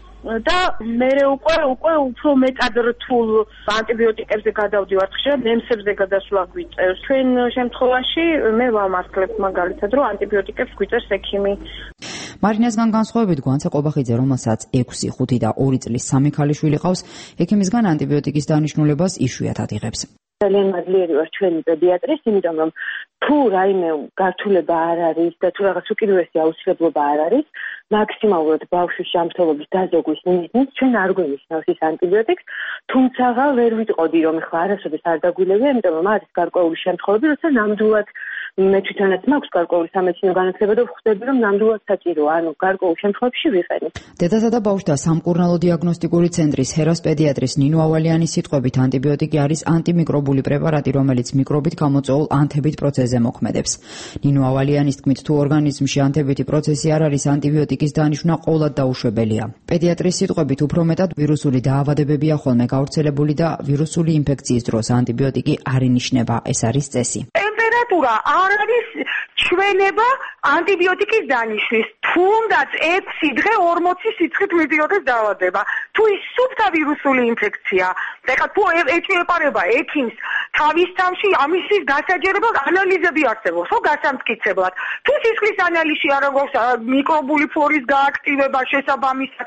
და მე უკვე უკვე უფრო მეტად რთულ ანტიბიოტიკებზე გადავდივართ, ხშირად ნემსებზე გადასვლა გვიწევს. ჩვენ შემთხვევაში მე ვამართლებ მაგალითად, რომ ანტიბიოტიკებს გვიწევს ექიმი. მარინასგან განსხვავებით გვანცა ყობახიძე, რომელსაც ექვსი, ხუთი და ორი წლის სამი ქალიშვილი ყავს, ექიმისგან ანტიბიოტიკის დანიშნულებას იშვიათად იღებს. ძალიან მადლიერი ვარ ჩვენი პედიატრის, იმიტომ რომ თუ რაიმე გართულება არ არის და თუ რაღაც უკიდურესი აუცილებლობა არ არის, მაქსიმალურად ბავშვის ჯანმრთელობის დაზოგვის მიზნით ჩვენ არ გვენიშნავს ის ანტიბიოტიკს, თუმცა ვერ ვიტყოდი რომ ხა არასოდეს არ დაგვილებია, იმიტომ რომ არის გარკვეული შემთხვევები, როცა ნამდვილად მე თვითონაც მაქვს გარკვეული სამედიცინო განათლება და ვხვდები რომ ნამდვილად საჭიროა, ანუ გარკვეულ შემთხვევებში ვიყენებ. დედათა და ბავშვთა სამკურნალო დიაგნოსტიკური ცენტრის ჰერას პედიატრის ნინო ავალიანის სიტყვებით ანტიბიოტიკი არის ანტიმიკრობული პრეპარატი, რომელიც მიკრობით გამოწვეულ ანთებით პროცესზე მოქმედებს. ნინო ავალიანის თქმით, თუ ორგანიზმში ანთებითი პროცესი არ არის, ანტიბიოტიკის დანიშვნა ყოვლად დაუშვებელია. პედიატრის სიტყვებით, უფრო მეტად ვირუსული დაავადებებია ხოლმე გავრცელებული და ვირუსული ინფექციის დროს ანტიბიოტიკი არ ინიშნება, ეს არის წესი. ტემპერატურა არ არის ჩვენება ანტიბიოტიკის დანიშვნის. თუნდაც ექვსი დღე ორმოცი სიცხით მიდიოდეს დაავადება. თუ ის სუფთა ვირუსული ინფექცია, ეხლა თუ ეჭვეპარება ექიმს თავის თავში ამისთვის გასაჯერებლად ანალიზები არსებობს, ხო, გასამტკიცებლად. თუ სისხლის ანალიზი არ აქვს მიკრობული ფლორის გააქტივება შესაბამისად,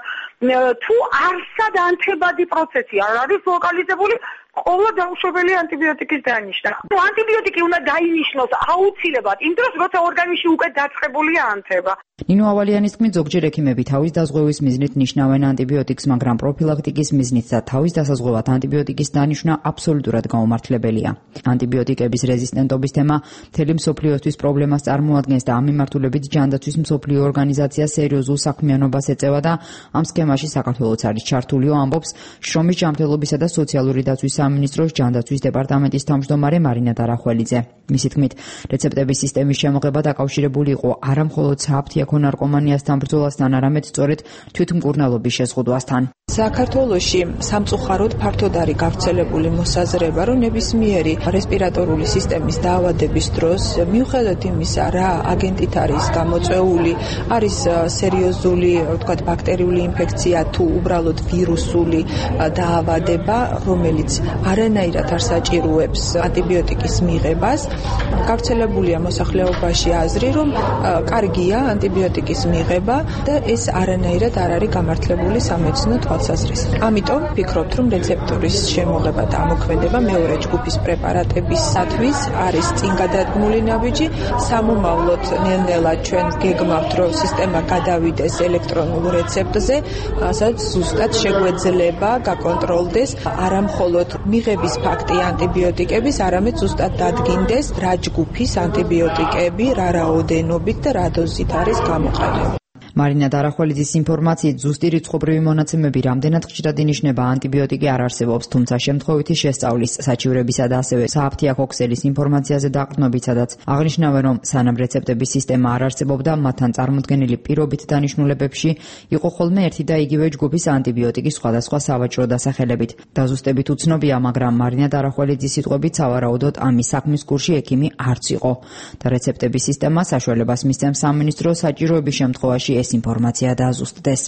თუ არსად ანთებადი პროცესი არ არის ლოკალიზებული, ყოველდღე დაუშვებელია ანტიბიოტიკის დანიშნა. ანტიბიოტიკი უნდა დაინიშნოს აუცილებლად იმ დროს, როცა ორგანიზმში უკვე დაწყებულია ანთება. ნინო ავალიანის თქმით, ზოგჯერ ექიმები თავის დაზღვევის მიზნით ნიშნავენ ანტიბიოტიკს, მაგრამ პროფილაქტიკის მიზნით და თავის დასაზღვევად ანტიბიოტიკის დანიშვნა აბსოლუტურად გაუმართლებელია. ანტიბიოტიკების რეზისტენტობის თემა მთელი მსოფლიოსთვის პრობლემას წარმოადგენს და ამ მიმართულებით ჯანდაცვის მსოფლიო ორგანიზაცია სერიოზულ საქმიანობას ეწევა და ამ სქემაში საქართველოც არის ჩართულიო, ამბობს შრომის ჯანმრთელობისა და სოციალური დაცვის სამინისტროს ჯანდაცვის დეპარტამენტის თავმჯდომარე მარინა დარახველიძე. მისი თქმით, რეცეპტების სისტემის შემოღება დაკავშირებული იყო არა მხოლოდ სააფთიაქო ნარკომანიასთან ბრძოლასთან, არამედ სწორედ თვითმკურნალობის შეზღუდვასთან. საქართველოში სამწუხაროდ ფართოდ არის გავრცელებული მოსაზრება, რომ ნებისმიერი რესპირატორული სისტემის დაავადების დროს, მიუხედავად იმისა, რა აგენტით არის გამოწვეული, არის სერიოზული, ვთქვათ, ბაქტერიული ინფექცია თუ უბრალოდ ვირუსული დაავადება, რომელიც არანაირად არ საჭიროებს ანტიბიოტიკის მიღებას, გავრცელებულია მოსახლეობაში აზრი, რომ კარგია ანტიბიოტიკის მიღება და ეს არანაირად არ არის გამართლებული სამედიცინო თვალსაზრისით. ამიტომ ვფიქრობთ, რომ რეცეპტორის შემოღება და ამოქმედება მეორე ჯგუფის პრეპარატებისათვის არის წინ გადადგმული ნაბიჯი. სამომავლოდ ნელ-ნელა ჩვენ გეგმავთ, რომ სისტემა გადავიდეს ელექტრონულ რეცეპტზე, სადაც ზუსტად შეგვეძლება გაკონტროლდეს არა მხოლოდ მიღების ფაქტი ანტიბიოტიკების, არამედ ზუსტად დადგინდეს რა ჯგუფის ანტიბიოტიკები, რა რაოდენობით და რა დოზით არის გამოყენებული. მარინა დარახველიძის ინფორმაციით, ზუსტი რიცხობრივი მონაცემები რამდენად ხშირად ინიშნება ანტიბიოტიკი არ არსებობს, თუმცა შემთხვევითი შესწავლის, საჩივრებისა და ასევე სააფთიაქო ქსელის ინფორმაციაზე დაყრდნობით, სადაც აღნიშნავენ, რომ სანამ რეცეპტების სისტემა არ არსებობდა, მათთან წარმოდგენილი პირობით დანიშნულებებში იყო ხოლმე ერთი და იგივე ჯგუფის ანტიბიოტიკის სხვადასხვა სავაჭრო დასახელებით. დაზუსტებით უცნობია, მაგრამ მარინა დარახველიძის სიტყვებით, სავარაუდოდ ამის საქმის კურსში ექიმი არც იყო და რეცეპტების სისტემა საშუალებას მისცემს სამინისტრო საჭიროების შემთხვევაში ეს ინფორმაცია დაზუსტდეს.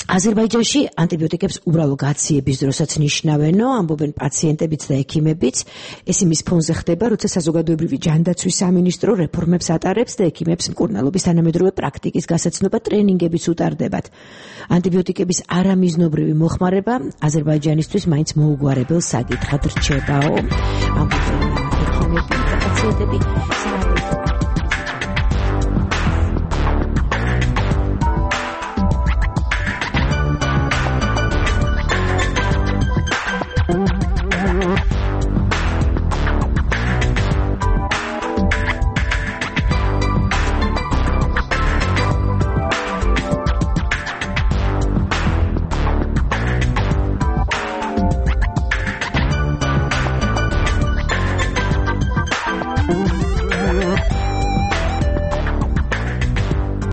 აზერბაიჯანში ანტიბიოტიკებს უბრალო გაციების დროსაც ნიშნავენო, ამბობენ პაციენტებიც და ექიმებიც. ეს იმის ფონზე ხდება, როცა საზოგადოებრივი ჯანდაცვის სამინისტრო რეფორმებს ატარებს და ექიმებს მკურნალობის თანამედროვე პრაქტიკის გასაცნობა ტრენინგებიც utardebათ. ანტიბიოტიკების არამიზნობრივი მოხმარება აზერბაიჯანისთვის მაინც მოუგვარებელ საკითხად რჩებაო. ამბობენ ექიმები და პაციენტები.